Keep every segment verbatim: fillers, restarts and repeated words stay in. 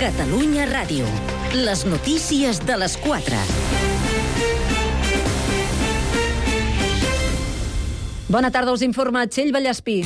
Catalunya Ràdio. Les notícies de les quatre. Bona tarda, us informa Txell Vallespí.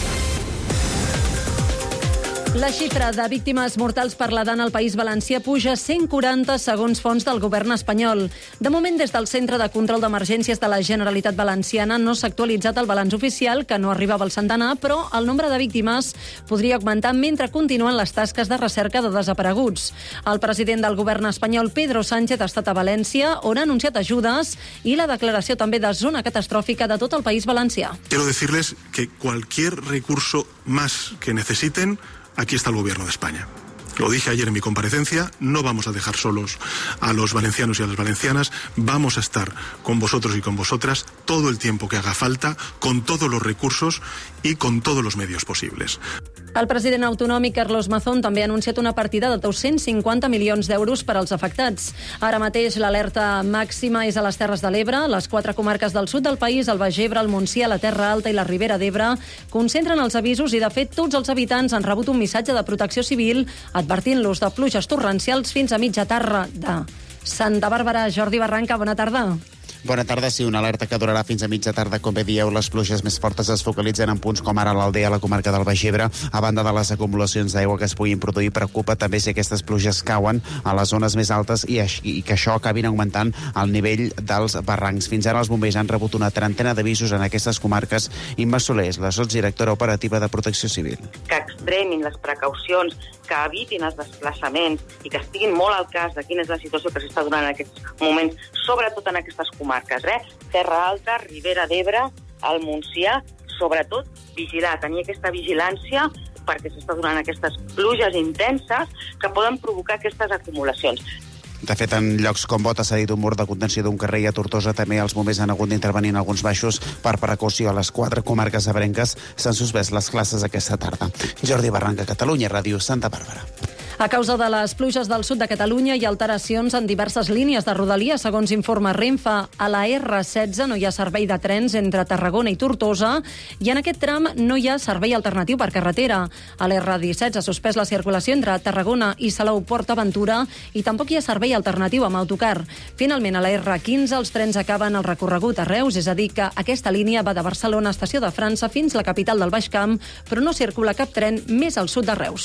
La xifra de víctimes mortals per la dana al País Valencià puja cent quaranta segons fonts del govern espanyol. De moment, des del Centre de Control d'Emergències de la Generalitat Valenciana no s'ha actualitzat el balanç oficial, que no arribava al centenar, però el nombre de víctimes podria augmentar mentre continuen les tasques de recerca de desapareguts. El president del govern espanyol, Pedro Sánchez, ha estat a València, on ha anunciat ajudes i la declaració també de zona catastròfica de tot el País Valencià. Quiero decirles que cualquier recurso más que necesiten, aquí está el Gobierno de España. Lo dije ayer en mi comparecencia, no vamos a dejar solos a los valencianos y a las valencianas, vamos a estar con vosotros y con vosotras todo el tiempo que haga falta, con todos los recursos y con todos los medios posibles. El president autonòmic, Carlos Mazón, també ha anunciat una partida de dos-cents cinquanta milions d'euros per als afectats. Ara mateix l'alerta màxima és a les Terres de l'Ebre. Les quatre comarques del sud del país, el Baix Ebre, el Montsià, la Terra Alta i la Ribera d'Ebre, concentren els avisos i, de fet, tots els habitants han rebut un missatge de protecció civil advertint-los de pluges torrencials fins a mitja tarda de Santa Bàrbara. Jordi Barranca, bona tarda. Bona tarda. Sí, una alerta que durarà fins a mitja tarda. Com bé dieu, les pluges més fortes es focalitzen en punts com ara l'Aldea, a la comarca del Baix Ebre. A banda de les acumulacions d'aigua que es puguin produir, preocupa també si aquestes pluges cauen a les zones més altes i, i que això acabin augmentant el nivell dels barrancs. Fins ara els bombers han rebut una trentena d'avisos en aquestes comarques. Imma Soler és la sotsdirectora operativa de Protecció Civil. Que extremin les precaucions, que evitin els desplaçaments i que estiguin molt al cas de quina és la situació que s'està donant en aquests moments, sobretot en aquestes comarques, eh? Terra Alta, Ribera d'Ebre, el Montsià, sobretot vigilar, tenir aquesta vigilància perquè s'està donant aquestes pluges intenses que poden provocar aquestes acumulacions. De fet, en llocs com Bota s'ha dit un mur de contenció d'un carrer, i a Tortosa també els bombers han hagut d'intervenir en alguns baixos per precaució. A les quatre comarques ebrenques s'han suspès les classes aquesta tarda. Jordi Barranca, Catalunya Ràdio, Santa Bàrbara. A causa de les pluges del sud de Catalunya hi ha alteracions en diverses línies de rodalia, segons informa Renfe. A la erre setze no hi ha servei de trens entre Tarragona i Tortosa i en aquest tram no hi ha servei alternatiu per carretera. A l'erre disset s'ha suspès la circulació entre Tarragona i Salou Port Aventura i tampoc hi ha servei alternatiu amb autocar. Finalment, a la erre quinze els trens acaben el recorregut a Reus, és a dir que aquesta línia va de Barcelona, estació de França, fins la capital del Baix Camp, però no circula cap tren més al sud de Reus.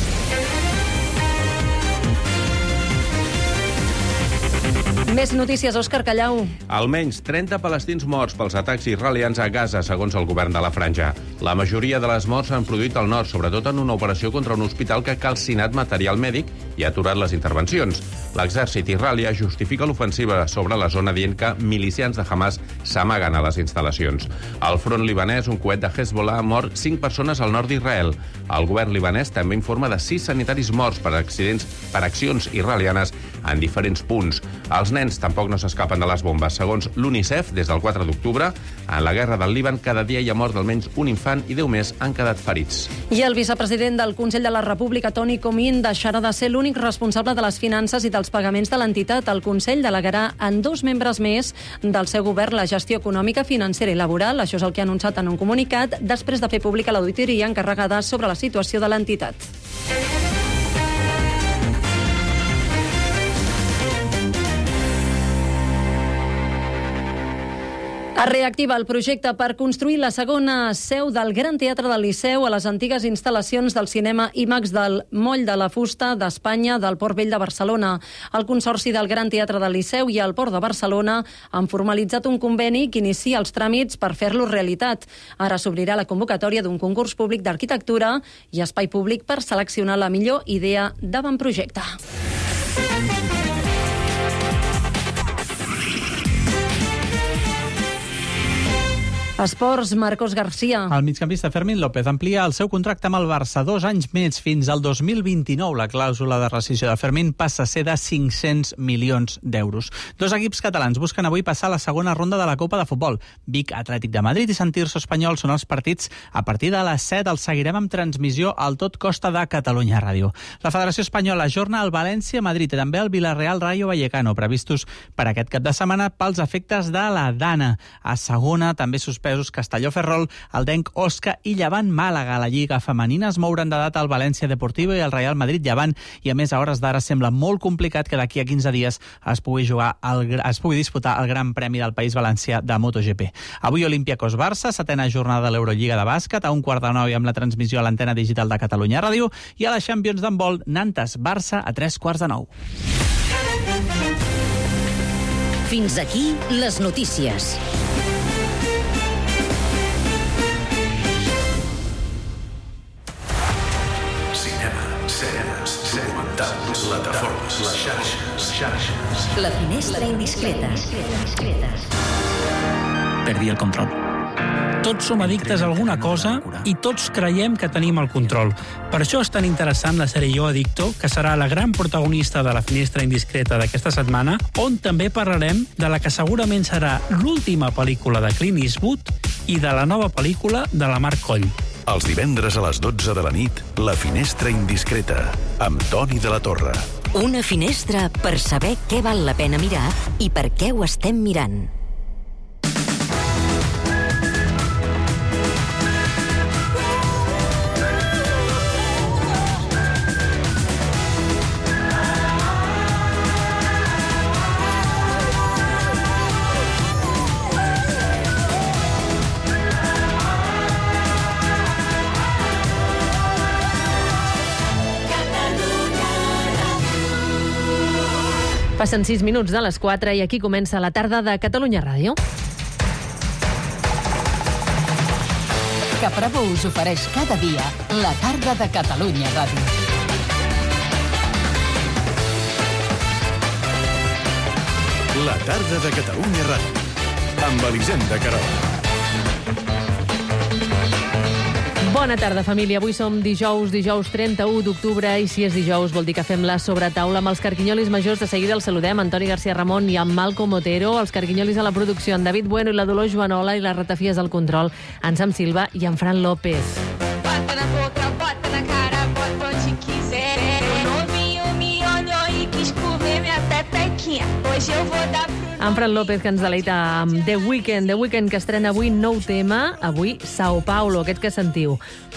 Més notícies, Òscar Callau. Almenys trenta palestins morts pels atacs israelians a Gaza, segons el govern de la Franja. La majoria de les morts s'han produït al nord, sobretot en una operació contra un hospital que ha calcinat material mèdic i ha aturat les intervencions. L'exèrcit israelià justifica l'ofensiva sobre la zona dient que milicians de Hamas s'amaguen a les instal·lacions. Al front libanès, un coet de Hezbollah ha mort cinc persones al nord d'Israel. El govern libanès també informa de sis sanitaris morts per accidents per accions israelianes en diferents punts. Els nens tampoc no s'escapen de les bombes. Segons l'UNICEF, des del quatre d'octubre, en la guerra del Líban, cada dia hi ha mort almenys un infant i deu més han quedat ferits. I el vicepresident del Consell de la República, Toni Comín, deixarà de ser l'únic responsable de les finances i dels pagaments de l'entitat. El Consell delegarà en dos membres més del seu govern la gestió econòmica, financera i laboral. Això és el que ha anunciat en un comunicat després de fer pública l'auditoria encarregada sobre la situació de l'entitat. Es reactiva el projecte per construir la segona seu del Gran Teatre del Liceu a les antigues instal·lacions del cinema IMAX del Moll de la Fusta d'Espanya del Port Vell de Barcelona. El Consorci del Gran Teatre del Liceu i el Port de Barcelona han formalitzat un conveni que inicia els tràmits per fer-lo realitat. Ara s'obrirà la convocatòria d'un concurs públic d'arquitectura i espai públic per seleccionar la millor idea d'avantprojecte. Esports, Marcos García. El migcampista Fermín López amplia el seu contracte amb el Barça dos anys més fins al dos mil vint-i-nou. La clàusula de rescissió de Fermín passa a ser de cinc-cents milions d'euros. Dos equips catalans busquen avui passar a la segona ronda de la Copa de Futbol. Vic, Atlètic de Madrid i Sant Tirso Espanyol són els partits. A partir de les set els seguirem amb transmissió al Tot Costa de Catalunya Ràdio. La Federació Espanyola ajorna el València-Madrid i també el Villarreal-Rayo Vallecano, previstos per aquest cap de setmana pels efectes de la Dana. A segona també suspès suspesos Castelló-Ferrol, el Denc Osca i Llevant-Màlaga. La Lliga Femenina es mouran de data al València Deportivo i el Real Madrid-Llevant, i a més a hores d'ara sembla molt complicat que d'aquí a quinze dies es pugui jugar el, es pugui disputar el Gran Premi del País Valencià de MotoGP. Avui Olympiacos-Barça, setena jornada de l'Eurolliga de bàsquet, a un quart de nou i amb la transmissió a l'antena digital de Catalunya Ràdio, i a la Champions d'handbol, Nantes-Barça a tres quarts de nou. Fins aquí les notícies. Cinema, sèries, documentals, plataformes, les xarxes, xarxes. La finestra indiscreta. Perdi el control. Tots som addictes a alguna cosa i tots creiem que tenim el control. Per això és tan interessant la sèrie Jo Addicto, que serà la gran protagonista de la finestra indiscreta d'aquesta setmana, on també parlarem de la que segurament serà l'última pel·lícula de Clint Eastwood i de la nova pel·lícula de la Marc Coll. Els divendres a les dotze de la nit, La finestra indiscreta, amb Toni de la Torre. Una finestra per saber què val la pena mirar i per què ho estem mirant. Passen sis minuts de les quatre i aquí comença la tarda de Catalunya Ràdio. Caprabo us ofereix cada dia la tarda de Catalunya Ràdio. La tarda de Catalunya Ràdio, amb Elisenda Querol. Bona tarda, família. Avui som dijous, dijous trenta-u d'octubre, i si és dijous vol dir que fem la sobretaula amb els carquinyolis majors. De seguida els saludem, Antoni García Ramon i en Malcom Otero, els carquinyolis a la producció, en David Bueno i la Dolors Joanola, i les ratafies al control, en Sam Silva i en Fran López. Bota na boca, bota na cara, bota onde quiser. O novinho me olhou e quis comer minha pepequinha. Hoje eu vou dar pro... En Fran López, que ens deleita amb The Weeknd. The Weeknd, que estrena avui nou tema, avui Sao Paulo, aquest que sentiu.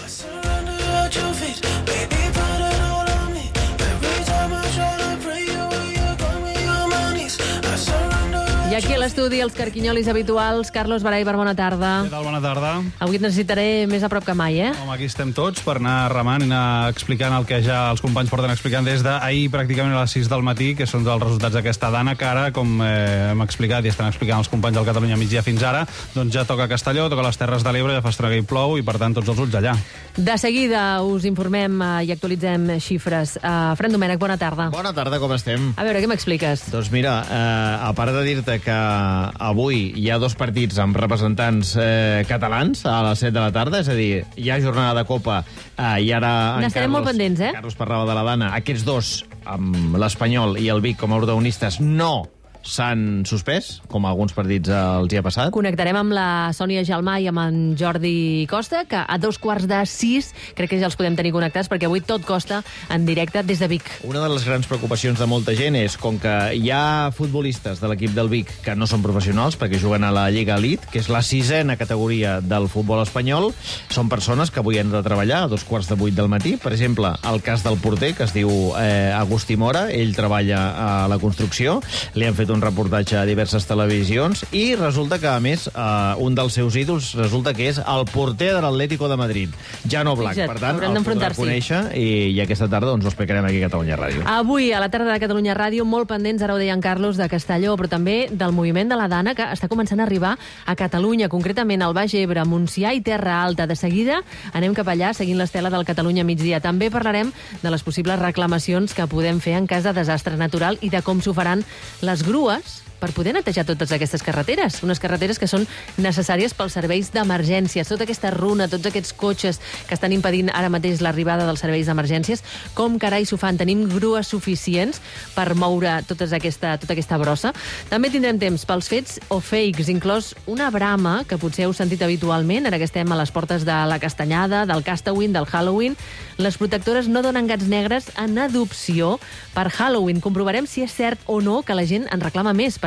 I aquí a l'estudi, els carquinyolis habituals. Carlos Baraibar, bona tarda. Què tal? Bona tarda. Avui et necessitaré més a prop que mai, eh? Home, aquí estem tots per anar remant i anar explicant el que ja els companys porten explicant des d'ahir pràcticament a les sis del matí, que són els resultats d'aquesta dana, que ara, com eh, hem explicat i estan explicant els companys del Catalunya Migdia fins ara, doncs ja toca Castelló, toca les Terres de l'Ebre, ja fa estona que hi plou i, per tant, tots els ulls allà. De seguida us informem eh, i actualitzem xifres. Uh, Fran Domènech, bona tarda. Bona tarda, com estem? A veure, què m'expliques? Doncs mira, eh, a part de dir-te que avui hi ha dos partits amb representants eh, catalans a les set de la tarda, és a dir, hi ha jornada de Copa eh, i ara... N'estarem molt pendents, eh? Carlos parlava de la Dana. Aquests dos, amb l'Espanyol i el Vic com a protagonistes, no s'han suspès, com alguns partits els hi ha passat. Connectarem amb la Sònia Gelmà i amb en Jordi Costa, que a dos quarts de sis crec que ja els podem tenir connectats, perquè avui tot costa en directe des de Vic. Una de les grans preocupacions de molta gent és, com que hi ha futbolistes de l'equip del Vic que no són professionals, perquè juguen a la Lliga Elite, que és la sisena categoria del futbol espanyol, són persones que avui han de treballar a dos quarts de vuit del matí. Per exemple, el cas del porter, que es diu eh, Agustí Mora, ell treballa a la construcció, li han fet un reportatge a diverses televisions i resulta que, a més, uh, un dels seus ídols resulta que és el porter de l'Atlético de Madrid, Jan Oblak. Fixa't, per tant, haurem el podrà d'enfrontar-s'hi. conèixer i, i aquesta tarda doncs, ho explicarem aquí a Catalunya Ràdio. Avui, a la tarda de Catalunya Ràdio, molt pendents, ara ho deia en Carlos, de Castelló, però també del moviment de la Dana, que està començant a arribar a Catalunya, concretament al Baix Ebre, Montsià i Terra Alta. De seguida anem cap allà, seguint l'estela del Catalunya Migdia. També parlarem de les possibles reclamacions que podem fer en cas de desastre natural i de com s'ho faran les grues per poder netejar totes aquestes carreteres. Unes carreteres que són necessàries pels serveis d'emergències. Tota aquesta runa, tots aquests cotxes que estan impedint ara mateix l'arribada dels serveis d'emergències, com carai s'ho fan? Tenim grues suficients per moure tota aquesta, tota aquesta brossa? També tindrem temps pels fets o fakes, inclòs una brama que potser heu sentit habitualment, ara que estem a les portes de la Castanyada, del Castawin, del Halloween. Les protectores no donen gats negres en adopció per Halloween. Comprovarem si és cert o no que la gent en reclama més per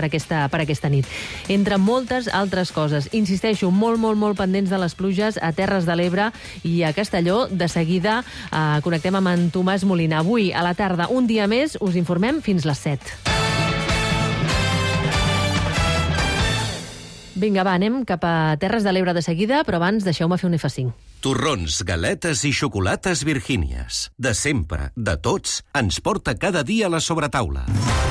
per aquesta, per aquesta nit. Entre moltes altres coses. Insisteixo, molt, molt, molt pendents de les pluges a Terres de l'Ebre i a Castelló. De seguida eh, connectem amb en Tomàs Molina. Avui, a la tarda, un dia més, us informem fins les set. Vinga, va, anem cap a Terres de l'Ebre de seguida, però abans deixeu-me fer un F cinc. Torrons, galetes i xocolates Virgínies. De sempre, de tots, ens porta cada dia a la sobretaula.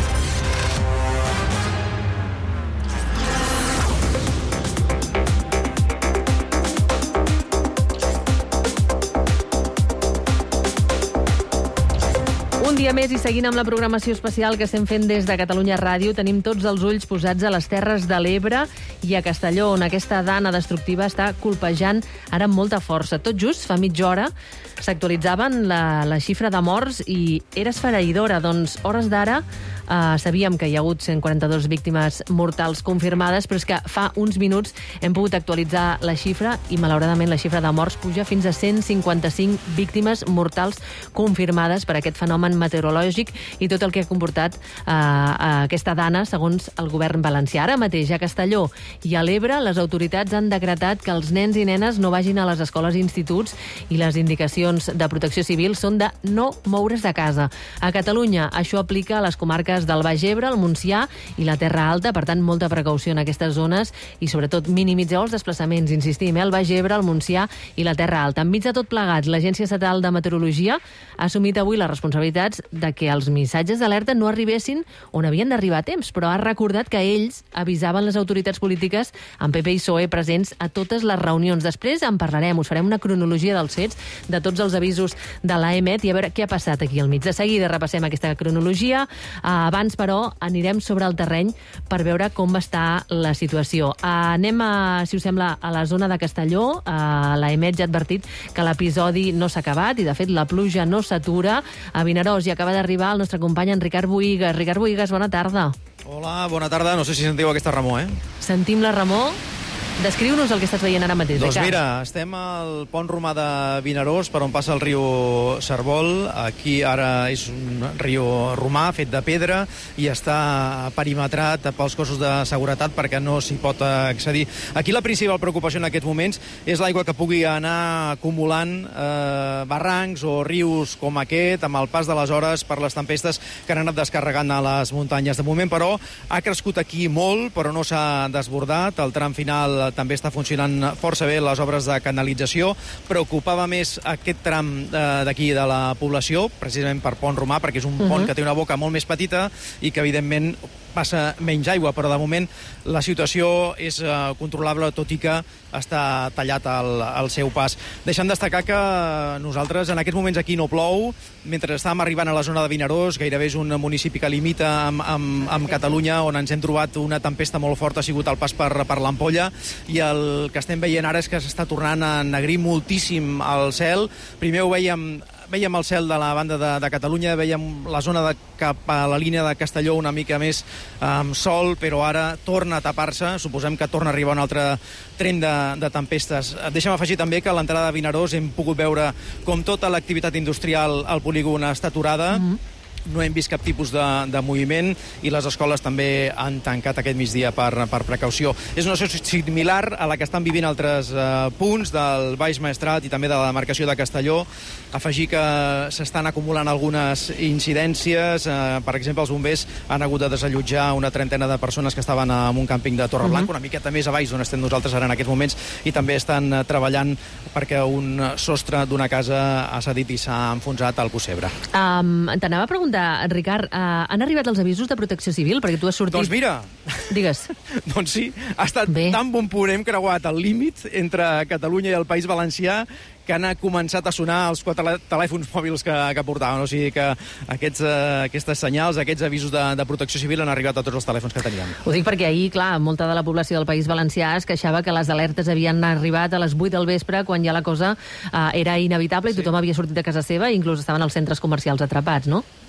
Un dia més i seguint amb la programació especial que estem fent des de Catalunya Ràdio, tenim tots els ulls posats a les Terres de l'Ebre i a Castelló, on aquesta dana destructiva està colpejant ara amb molta força. Tot just, fa mitja hora, s'actualitzaven la, la xifra de morts i era esfereïdora. Doncs, hores d'ara, eh, sabíem que hi ha hagut cent quaranta-dues víctimes mortals confirmades, però és que fa uns minuts hem pogut actualitzar la xifra i, malauradament, la xifra de morts puja fins a cent cinquanta-cinc víctimes mortals confirmades per aquest fenomen meteorològic i tot el que ha comportat eh, aquesta dana, segons el govern valencià. Ara mateix, a Castelló i a l'Ebre, les autoritats han decretat que els nens i nenes no vagin a les escoles i instituts i les indicacions de protecció civil són de no moure's de casa. A Catalunya, això aplica a les comarques del Baix Ebre, el Montsià i la Terra Alta, per tant, molta precaució en aquestes zones i, sobretot, minimitzeu els desplaçaments, insistim, eh? El Baix Ebre, el Montsià i la Terra Alta. Enmig de tot plegat, l'Agència Estatal de Meteorologia ha assumit avui les responsabilitats de que els missatges d'alerta no arribessin on havien d'arribar a temps, però ha recordat que ells avisaven les autoritats polítiques amb P P i P S O E presents a totes les reunions. Després en parlarem, us farem una cronologia dels fets, de tots els avisos de l'A E M E T i a veure què ha passat aquí al mig. De seguida repassem aquesta cronologia. Abans, però, anirem sobre el terreny per veure com està la situació. Anem, a, si us sembla, a la zona de Castelló. L'A E M E T ja ha advertit que l'episodi no s'ha acabat i, de fet, la pluja no s'atura. A Vinaròs hi acaba d'arribar el nostre company en Ricard Bohigas. Ricard Bohigas, bona tarda. Hola, bona tarda. No sé si sentiu aquesta remor, eh? Sentim la remor. Descriu-nos el que estàs veient ara mateix. Doncs mira, estem al pont romà de Vinaròs, per on passa el riu Cérvol. Aquí ara és un riu romà fet de pedra i està perimetrat pels cossos de seguretat perquè no s'hi pot accedir. Aquí la principal preocupació en aquests moments és l'aigua que pugui anar acumulant eh, barrancs o rius com aquest amb el pas de les hores per les tempestes que han anat descarregant a les muntanyes. De moment, però, ha crescut aquí molt, però no s'ha desbordat. El tram final també està funcionant força bé les obres de canalització. Preocupava més aquest tram d'aquí de la població, precisament per Pont Romà, perquè és un uh-huh. pont que té una boca molt més petita i que, evidentment, passa menys aigua, però de moment la situació és uh, controlable, tot i que està tallat el, el seu pas. Deixant destacar que nosaltres en aquests moments aquí no plou, mentre estàvem arribant a la zona de Vinaròs, gairebé és un municipi que limita amb, amb, amb Catalunya, on ens hem trobat una tempesta molt forta, ha sigut el pas per, per l'Ampolla, i el que estem veient ara és que s'està tornant a ennegrir moltíssim el cel. Primer ho veiem Veiem el cel de la banda de, de Catalunya, veiem la zona de cap a la línia de Castelló una mica més amb sol, però ara torna a tapar-se. Suposem que torna a arribar un altre tren de, de tempestes. Deixa'm afegir també que a l'entrada de Vinaròs hem pogut veure com tota l'activitat industrial al polígon està aturada. Mm-hmm. No hem vist cap tipus de, de moviment i les escoles també han tancat aquest migdia per, per precaució. És una situació similar a la que estan vivint altres eh, punts del Baix Maestrat i també de la demarcació de Castelló. Afegir que s'estan acumulant algunes incidències. Eh, per exemple, els bombers han hagut de desallotjar una trentena de persones que estaven en un càmping de Torreblanca, uh-huh. una miqueta més a baix d'on estem nosaltres ara en aquests moments, i també estan treballant perquè un sostre d'una casa ha cedit i s'ha enfonsat al Possebre. Um, T'anava a preguntar, Ricard, uh, han arribat els avisos de protecció civil? Perquè tu has sortit... Doncs mira... Digues. Doncs sí, ha estat Bé. tan bon punt, hem creuat el límit entre Catalunya i el País Valencià que han començat a sonar els quatre telèfons mòbils que, que portaven. O sigui que aquests, uh, aquestes senyals, aquests avisos de, de protecció civil han arribat a tots els telèfons que teníem. Ho dic perquè ahir, clar, molta de la població del País Valencià es queixava que les alertes havien arribat a les vuit del vespre, quan ja la cosa uh, era inevitable i sí. tothom havia sortit de casa seva i inclús estaven els centres comercials atrapats, no?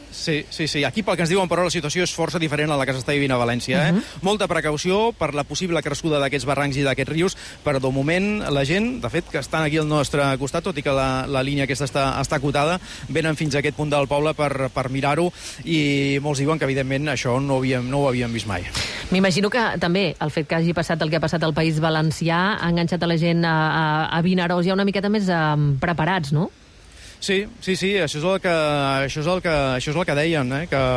Sí, sí, sí. Aquí, pel que ens diuen, però, la situació és força diferent a la que s'està vivint a València. Eh? Uh -huh. Molta precaució per la possible crescuda d'aquests barrancs i d'aquests rius, però de moment la gent, de fet, que estan aquí al nostre costat, tot i que la, la línia aquesta està, està acotada, venen fins a aquest punt del poble per, per mirar-ho, i molts diuen que, evidentment, això no ho havíem, no ho havíem vist mai. M'imagino que també el fet que hagi passat el que ha passat al País Valencià ha enganxat a la gent a, a, a Vinaròs ja una miqueta més um, preparats, no? Sí, sí, sí, això és el que, això és el que, això és el que deien, eh? que,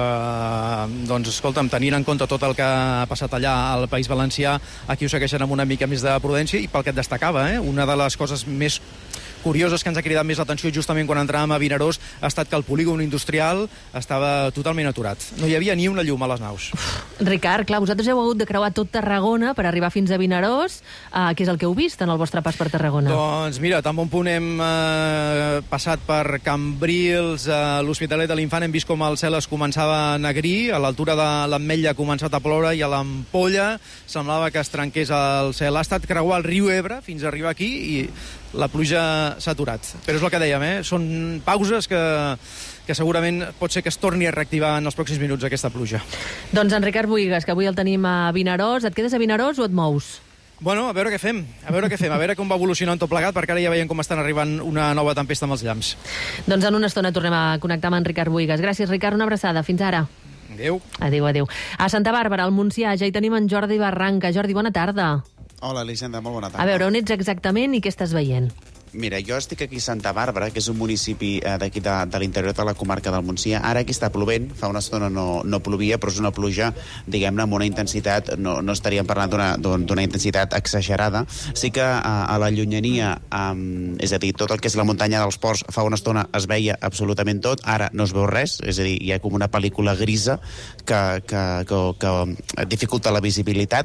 doncs, escolta'm, tenint en compte tot el que ha passat allà al País Valencià, aquí ho segueixen amb una mica més de prudència, i pel que et destacava, eh? una de les coses més curioses que ens ha cridat més l'atenció justament quan entràvem a Vinaròs ha estat que el polígon industrial estava totalment aturat. No hi havia ni una llum a les naus. Uf, Ricard, clar, vosaltres heu hagut de creuar tot Tarragona per arribar fins a Vinaròs. Uh, què és el que heu vist en el vostre pas per Tarragona? Doncs mira, tan bon punt hem eh, passat per Cambrils, a l'Hospitalet de l'Infant, hem vist com el cel es començava a negrir, a l'altura de l'Ametlla ha començat a ploure, i a l'Ampolla semblava que es trenqués el cel. Ha estat creuar el riu Ebre fins a arribar aquí, i la pluja s'ha aturat. Però és el que dèiem, eh? Són pauses que, que segurament pot ser que es torni a reactivar en els pròxims minuts aquesta pluja. Doncs en Ricard Buigas, que avui el tenim a Vinaròs. Et quedes a Vinaròs o et mous? Bueno, a veure què fem, a veure què fem, a veure com va evolucionant tot plegat, perquè ara ja veiem com estan arribant una nova tempesta amb els llamps. Doncs en una estona tornem a connectar amb en Ricard Buigas. Gràcies, Ricard, una abraçada. Fins ara. Adéu. Adéu, adéu. A Santa Bàrbara, al Montsià, ja hi tenim en Jordi Barranca. Jordi, bona tarda. Hola, Elisenda, molt bona tarda. A veure, on ets exactament i què estàs veient? Mira, jo estic aquí a Santa Bàrbara, que és un municipi eh, d'aquí de, de l'interior de la comarca del Montsià. Ara aquí està plovent, fa una estona no, no plovia, però és una pluja, diguem-ne, amb una intensitat, no, no estaríem parlant d'una intensitat exagerada. Sí que a, a la llunyania, um, és a dir, tot el que és la muntanya dels Ports, fa una estona es veia absolutament tot, ara no es veu res, és a dir, hi ha com una pel·lícula grisa que, que, que, que dificulta la visibilitat.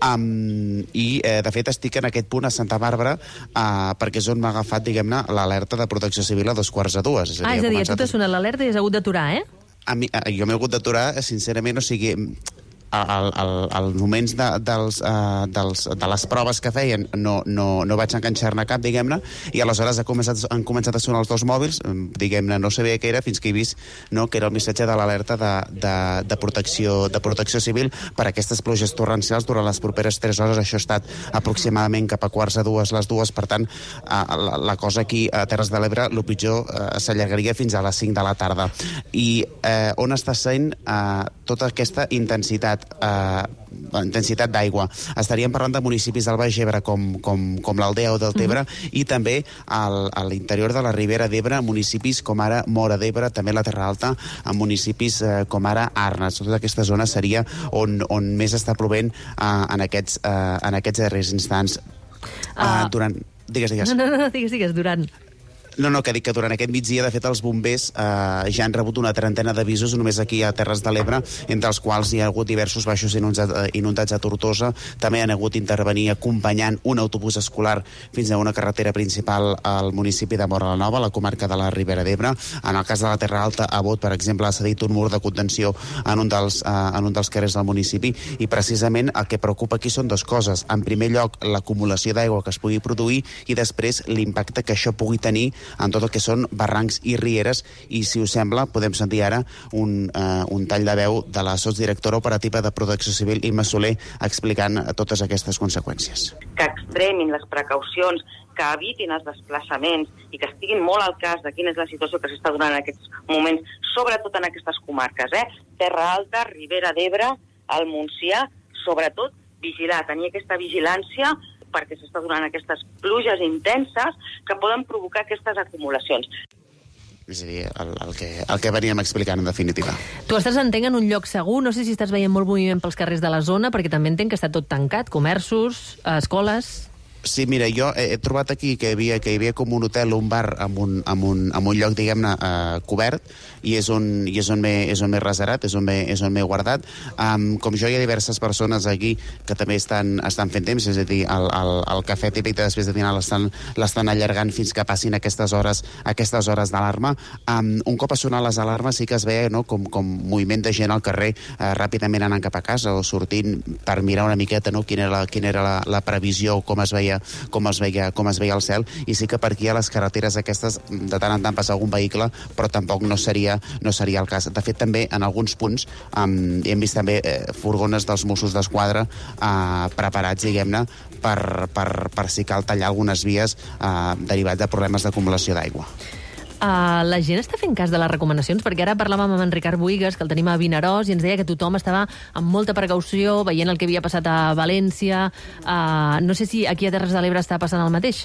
Um, I, eh, de fet, estic en aquest punt a Santa Bàrbara uh, perquè és on m'ha agafat, diguem-ne, l'alerta de Protecció Civil a dos quarts de dues. És a dir, ah, és a dir, a tu t'ha sonat l'alerta i has hagut d'aturar, eh? A mi, a, jo m'he hagut d'aturar, sincerament, o sigui, al, al, als moments de, dels, uh, dels, de les proves que feien no, no, no vaig enganxar-ne cap, diguem-ne, i aleshores ha començat, han començat a sonar els dos mòbils, diguem-ne, no sabia què era, fins que he vist, no, que era el missatge de l'alerta de, de, de, protecció, de protecció civil per aquestes pluges torrencials durant les properes tres hores. Això ha estat aproximadament cap a quarts de dues, les dues, per tant, uh, la, la cosa aquí a Terres de l'Ebre, el pitjor, uh, s'allargaria fins a les cinc de la tarda. I uh, on està sent uh, tota aquesta intensitat Uh, intensitat d'aigua. Estaríem parlant de municipis del Baix Ebre com, com, com l'Aldea o del Tebre, uh-huh. i també al, a l'interior de la Ribera d'Ebre, municipis com ara Móra d'Ebre, també la Terra Alta, en municipis uh, com ara Arnes. Tota aquesta zona seria on, on més està plovent uh, en, aquests, uh, en aquests darrers instants. Uh, uh, durant... Digues, digues. No, no, no, digues, digues, durant... No, no, que dic que durant aquest migdia, de fet, els bombers eh, ja han rebut una trentena d'avisos només aquí a Terres de l'Ebre, entre els quals hi ha hagut diversos baixos inundats, inundats a Tortosa. També han hagut d'intervenir acompanyant un autobús escolar fins a una carretera principal al municipi de Móra la Nova, a la comarca de la Ribera d'Ebre. En el cas de la Terra Alta, a Bot, per exemple, ha cedit un mur de contenció en un dels, eh, en un dels carrers del municipi, i precisament el que preocupa aquí són dues coses. En primer lloc, l'acumulació d'aigua que es pugui produir, i després l'impacte que això pugui tenir en tot el que són barrancs i rieres. I si us sembla, podem sentir ara un, uh, un tall de veu de la sotsdirectora operativa de Protecció Civil, Imma Soler, explicant totes aquestes conseqüències. Que extremin les precaucions, que evitin els desplaçaments i que estiguin molt al cas de quina és la situació que s'està donant en aquests moments, sobretot en aquestes comarques, eh? Terra Alta, Ribera d'Ebre, el Montsià, sobretot vigilar, tenir aquesta vigilància, perquè s'està donant aquestes pluges intenses que poden provocar aquestes acumulacions. És a dir, el, el, que, el que veníem explicant, en definitiva. Tu estàs, entenc, en un lloc segur. No sé si estàs veient molt moviment pels carrers de la zona, perquè també entenc que està tot tancat, comerços, escoles... Sí, mira, jo he, he trobat aquí que hi havia, que hi havia com un hotel o un bar amb un, amb un, amb un lloc, diguem-ne, eh, cobert, i és on, i és on m'he reservat, és on m'he guardat. Um, com jo, hi ha diverses persones aquí que també estan, estan fent temps, és a dir, el, el, el cafè típic de després de dinar l'estan allargant fins que passin aquestes hores aquestes hores d'alarma. Um, un cop a sonar les alarmes sí que es veia, no, com, com moviment de gent al carrer, eh, ràpidament anant cap a casa o sortint per mirar una miqueta, no, quina era la, quina era la, la previsió o com es veia veia com es veia, com es veia el cel, i sí que per aquí a les carreteres aquestes de tant en tant passa algun vehicle, però tampoc no seria, no seria el cas. De fet, també en alguns punts um, hem vist també eh, furgones dels Mossos d'Esquadra eh, preparats, diguem-ne, per, per, per si cal tallar algunes vies eh, derivats de problemes d'acumulació d'aigua. Uh, la gent està fent cas de les recomanacions? Perquè ara parlàvem amb en Ricard Buigas, que el tenim a Vinaròs, i ens deia que tothom estava amb molta precaució, veient el que havia passat a València. Uh, no sé si aquí a Terres de l'Ebre està passant el mateix.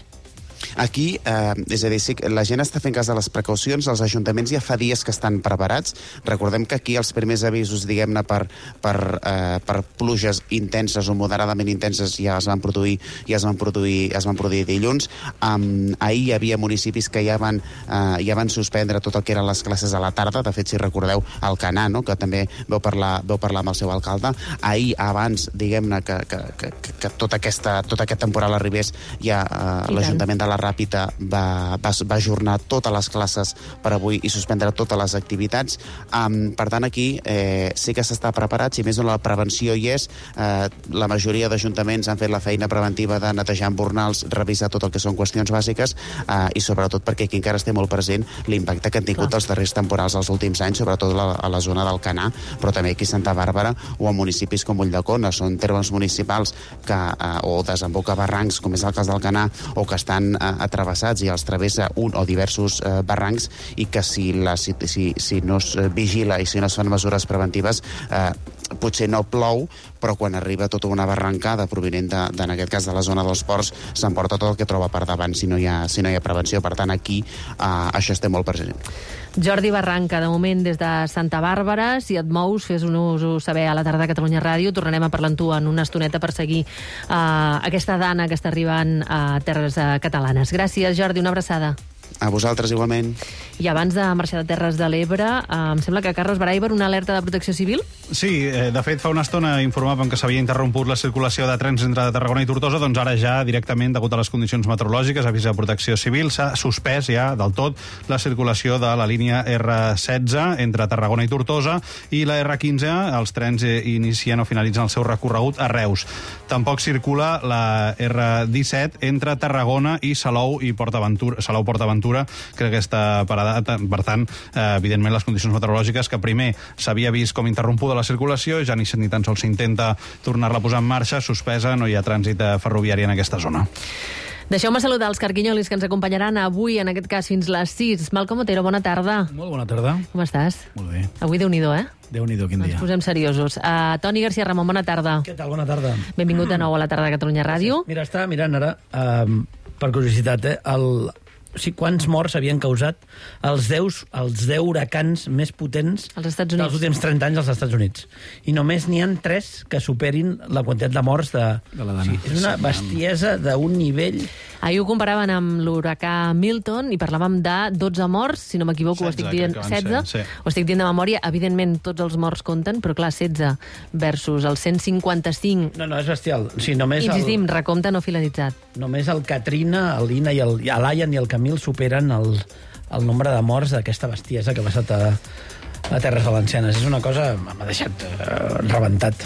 Aquí, eh, és a dir, sí, la gent està fent cas de les precaucions, els ajuntaments ja fa dies que estan preparats. Recordem que aquí els primers avisos, diguem-ne, per, per, eh, per pluges intenses o moderadament intenses ja es van produir, ja es van produir, es van produir dilluns. Um, ahir hi havia municipis que ja van, eh, ja van suspendre tot el que eren les classes a la tarda. De fet, si recordeu, Alcanar, no?, que també veu parlar, veu parlar amb el seu alcalde. Ahir, abans, diguem-ne, que, que, que, que tota aquesta, tot aquest temporal arribés, ja eh, l'Ajuntament de la Ràpita va, va, va ajornar totes les classes per avui i suspendre totes les activitats. Um, per tant, aquí eh, sí que s'està preparat, si més on la prevenció hi és. Eh, la majoria d'ajuntaments han fet la feina preventiva de netejar embornals, revisar tot el que són qüestions bàsiques eh, i sobretot perquè aquí encara estem molt present l'impacte que han tingut Clar. els darrers temporals els últims anys, sobretot a la, a la zona d'Alcanar, però també aquí a Santa Bàrbara o a municipis com Ulldecona. Són termes municipals que eh, o desemboca barrancs, com és el cas d'Alcanar, o que estan atravessats i els travessa un o diversos eh, barrancs, i que si, la, si, si, si no es vigila i si no es fan mesures preventives eh, potser no plou, però quan arriba tota una barrancada provinent de, de, en aquest cas de la zona dels ports, s'emporta tot el que troba per davant si no hi ha, si no hi ha prevenció. Per tant, aquí eh, això estem molt present. Jordi Barranca, de moment des de Santa Bàrbara. Si et mous, fes-nos-ho saber a la tarda de Catalunya Ràdio. Tornarem a parlar amb tu en una estoneta per seguir uh, aquesta dana que està arribant a terres uh, catalanes. Gràcies, Jordi, una abraçada. A vosaltres, igualment. I abans de marxar de Terres de l'Ebre, eh, em sembla que Carles Baraiber, una alerta de protecció civil? Sí, eh, de fet, fa una estona informàvem que s'havia interromput la circulació de trens entre Tarragona i Tortosa, doncs ara ja directament, degut a les condicions meteorològiques, avís de protecció civil, s'ha suspès ja del tot la circulació de la línia erre setze entre Tarragona i Tortosa, i la erre quinze, els trens inicien o finalitzen el seu recorregut a Reus. Tampoc circula la erre disset entre Tarragona i Salou i Portaventura, Salou-Portaventura. Crec que aquesta parada, per tant, eh, evidentment les condicions meteorològiques que primer s'havia vist com interrompuda la circulació, ja ni, ni tan sols s'intenta tornar-la a posar en marxa, suspesa, no hi ha trànsit ferroviari en aquesta zona. Deixeu-me saludar els carquinyolis que ens acompanyaran avui, en aquest cas fins les sis. Malcom Otero, bona tarda. Molt bona tarda. Com estàs? Molt bé. Avui Déu-n'hi-do, eh? Déu-n'hi-do, quin dia. Ens posem seriosos. Uh, Toni García Ramon, bona tarda. Què tal, bona tarda. Benvingut de nou a la tarda de Catalunya Ràdio. Mira, estava mirant ara, uh, per curiositat, eh, el... O sigui, quants morts havien causat els deu, els deu huracans més potents als Estats Units. dels últims trenta anys als Estats Units. I només n'hi ha tres que superin la quantitat de morts de... de la dana. O sigui, és una bestiesa d'un nivell... Ahir ho comparaven amb l'huracà Milton i parlàvem de dotze morts, si no m'equivoco, ho estic dient setze. Ser, sí. Ho estic dient de memòria. Evidentment, tots els morts compten, però clar, setze versus el cent cinquanta-cinc... No, no, és bestial. O sigui, només Insistim, el... recompte no finalitzat. Només el Katrina, el Ina i el Alayan i el Camil superen el, el nombre de morts d'aquesta bestiesa que ha passat a, a Terres Valencianes. És una cosa... m'ha deixat uh, rebentat.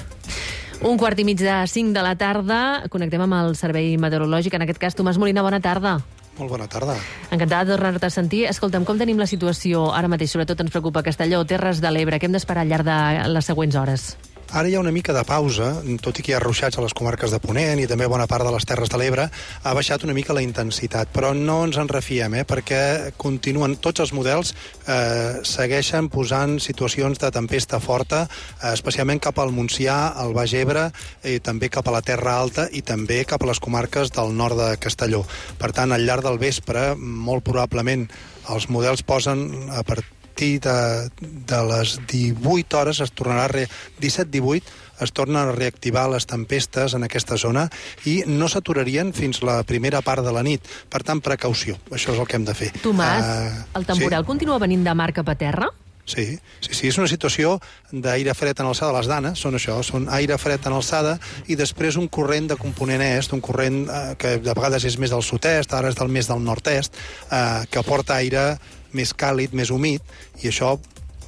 Un quart i mig de cinc de la tarda. Connectem amb el servei meteorològic. En aquest cas, Tomàs Molina, bona tarda. Molt bona tarda. Encantada de tornar-te a sentir. Escolta'm, com tenim la situació ara mateix? Sobretot ens preocupa Castelló, Terres de l'Ebre. Què hem d'esperar al llarg de les següents hores? Ara hi ha una mica de pausa, tot i que hi ha ruixats a les comarques de Ponent i també bona part de les Terres de l'Ebre, ha baixat una mica la intensitat, però no ens en refiem, eh, perquè continuen, tots els models eh, segueixen posant situacions de tempesta forta, eh, especialment cap al Montsià, al Baix Ebre, i també cap a la Terra Alta i també cap a les comarques del nord de Castelló. Per tant, al llarg del vespre, molt probablement, els models posen a partir de, de les divuit hores es tornarà a re... disset divuit es tornen a reactivar les tempestes en aquesta zona i no s'aturarien fins la primera part de la nit. Per tant, precaució. Això és el que hem de fer. Tomàs, uh, el temporal sí? continua venint de mar cap a terra? Sí, sí, sí, és una situació d'aire fred en alçada. Les danes són això, són aire fred en alçada i després un corrent de component est, un corrent eh, que de vegades és més del sud-est, ara és del més del nord-est, eh, que porta aire més càlid, més humit, i això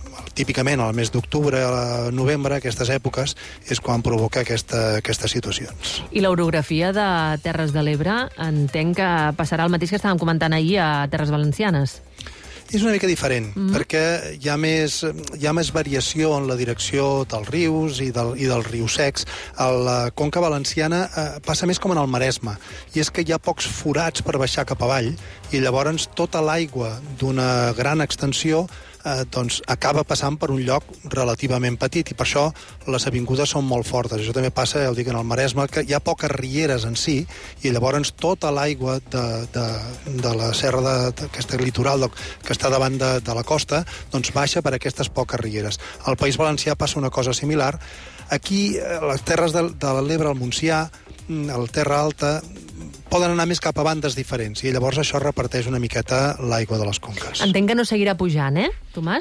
típicament al mes d'octubre, a novembre, aquestes èpoques, és quan provoca aquesta, aquestes situacions. I l'orografia de Terres de l'Ebre entenc que passarà el mateix que estàvem comentant ahir a Terres Valencianes. És una mica diferent, mm. perquè hi ha, més, hi ha més variació en la direcció dels rius i, del, i dels rius secs. A la Conca Valenciana eh, passa més com en el Maresme, i és que hi ha pocs forats per baixar cap avall, i llavors tota l'aigua d'una gran extensió eh, doncs acaba passant per un lloc relativament petit, i per això les avingudes són molt fortes. Això també passa, ja ho dic, en el Maresme, que hi ha poques rieres en si, i llavors tota l'aigua de, de, de la serra d'aquest litoral de, que està davant de, de la costa, doncs baixa per aquestes poques rieres. Al País Valencià passa una cosa similar. Aquí, a les terres de, de l'Ebre, al Montsià, a la Terra Alta, poden anar més cap a bandes diferents, i llavors això reparteix una miqueta l'aigua de les conques. Entenc que no seguirà pujant, eh, Tomàs?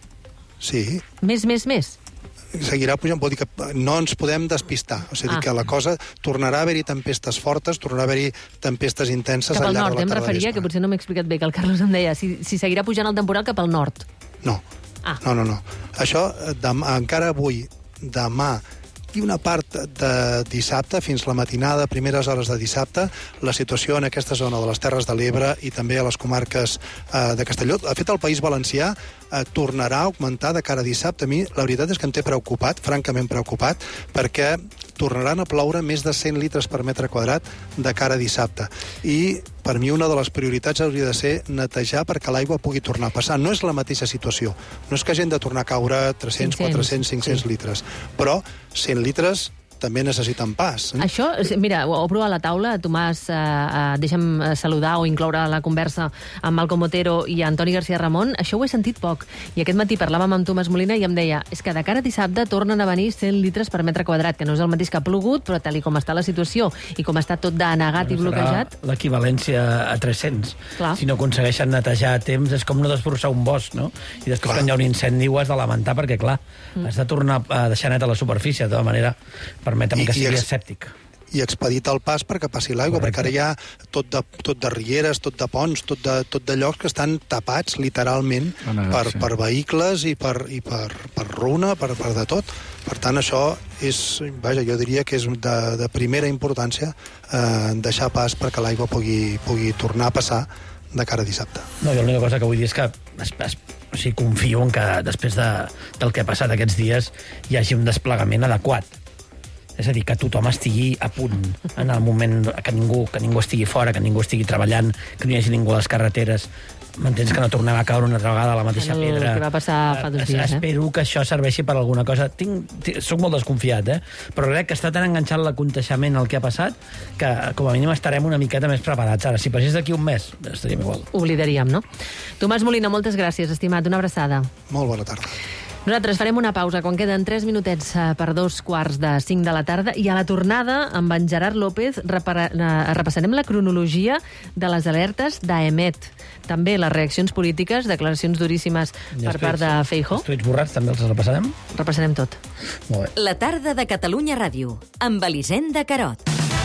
Sí. Més, més, més? Seguirà pujant, vol dir que no ens podem despistar. O sigui, ah. que la cosa tornarà a haver-hi tempestes fortes, tornarà a haver-hi tempestes intenses cap al llarg nord, de la tarda. Cap al nord, em referia, que potser no m'he explicat bé, que el Carlos em deia, si, si seguirà pujant el temporal cap al nord. No. Ah. No, no, no. Això, demà, encara avui, demà, i una part de dissabte, fins la matinada, primeres hores de dissabte, la situació en aquesta zona de les Terres de l'Ebre i també a les comarques eh, de Castelló, de fet, el País Valencià eh, tornarà a augmentar de cara a dissabte. A mi, la veritat és que em té preocupat, francament preocupat, perquè tornaran a ploure més de cent litres per metre quadrat de cara a dissabte. I per mi una de les prioritats hauria de ser netejar perquè l'aigua pugui tornar a passar. No és la mateixa situació. No és que hagin de tornar a caure tres-cents, quatre-cents, cinc-cents sí. litres, però cent litres també necessiten pas. Eh? Això, mira, obro a la taula, Tomàs, eh, eh, deixa'm saludar o incloure a la conversa amb Malcom Otero i Antoni García Ramon, això ho he sentit poc. I aquest matí parlàvem amb Tomàs Molina i em deia, és que de cara a dissabte tornen a venir cent litres per metre quadrat, que no és el mateix que ha plogut, però tal i com està la situació i com està tot denegat bueno, i bloquejat... L'equivalència a tres-cents. Clar. Si no aconsegueixen netejar a temps, és com no desbrossar un bosc, no? I després clar. Quan hi ha un incendi ho has de lamentar, perquè, clar, mm. has de tornar a deixar net a la superfície, de tota manera... permetem que sigui escèptic. I expedita el pas perquè passi l'aigua, perquè ara hi ha tot de, tot de rieres, tot de ponts, tot de, tot de llocs que estan tapats, literalment, Anegat, per, sí. per vehicles i per, i per, per runa, per, per de tot. Per tant, això és, vaja, jo diria que és de, de primera importància eh, deixar pas perquè l'aigua pugui, pugui tornar a passar de cara a dissabte. No, jo l'única cosa que vull dir és que es, es, o sigui, confio en que després de, del que ha passat aquests dies hi hagi un desplegament adequat. És a dir, que tothom estigui a punt en el moment, que ningú, que ningú estigui fora, que ningú estigui treballant, que no hi hagi ningú a les carreteres. M'entens que no tornem a caure una altra vegada a la mateixa el pedra? El que va passar fa dos dies, eh? Espero que això serveixi per alguna cosa. Tinc, tinc, soc molt desconfiat, eh? Però crec que està tan enganxat l'aconteixement al que ha passat que, com a mínim, estarem una miqueta més preparats. Ara, si passés d'aquí un mes, estaríem igual. Oblidaríem, no? Tomàs Molina, moltes gràcies, estimat. Una abraçada. Molt bona tarda. Nosaltres farem una pausa quan queden tres minutets per dos quarts de cinc de la tarda i a la tornada amb en Gerard López repara, eh, repassarem la cronologia de les alertes d'Aemet. També les reaccions polítiques, declaracions duríssimes per part de Feijóo. Els tuits borrats també els repassarem? Repassarem tot. Molt bé. La tarda de Catalunya Ràdio, amb Elisenda Carot.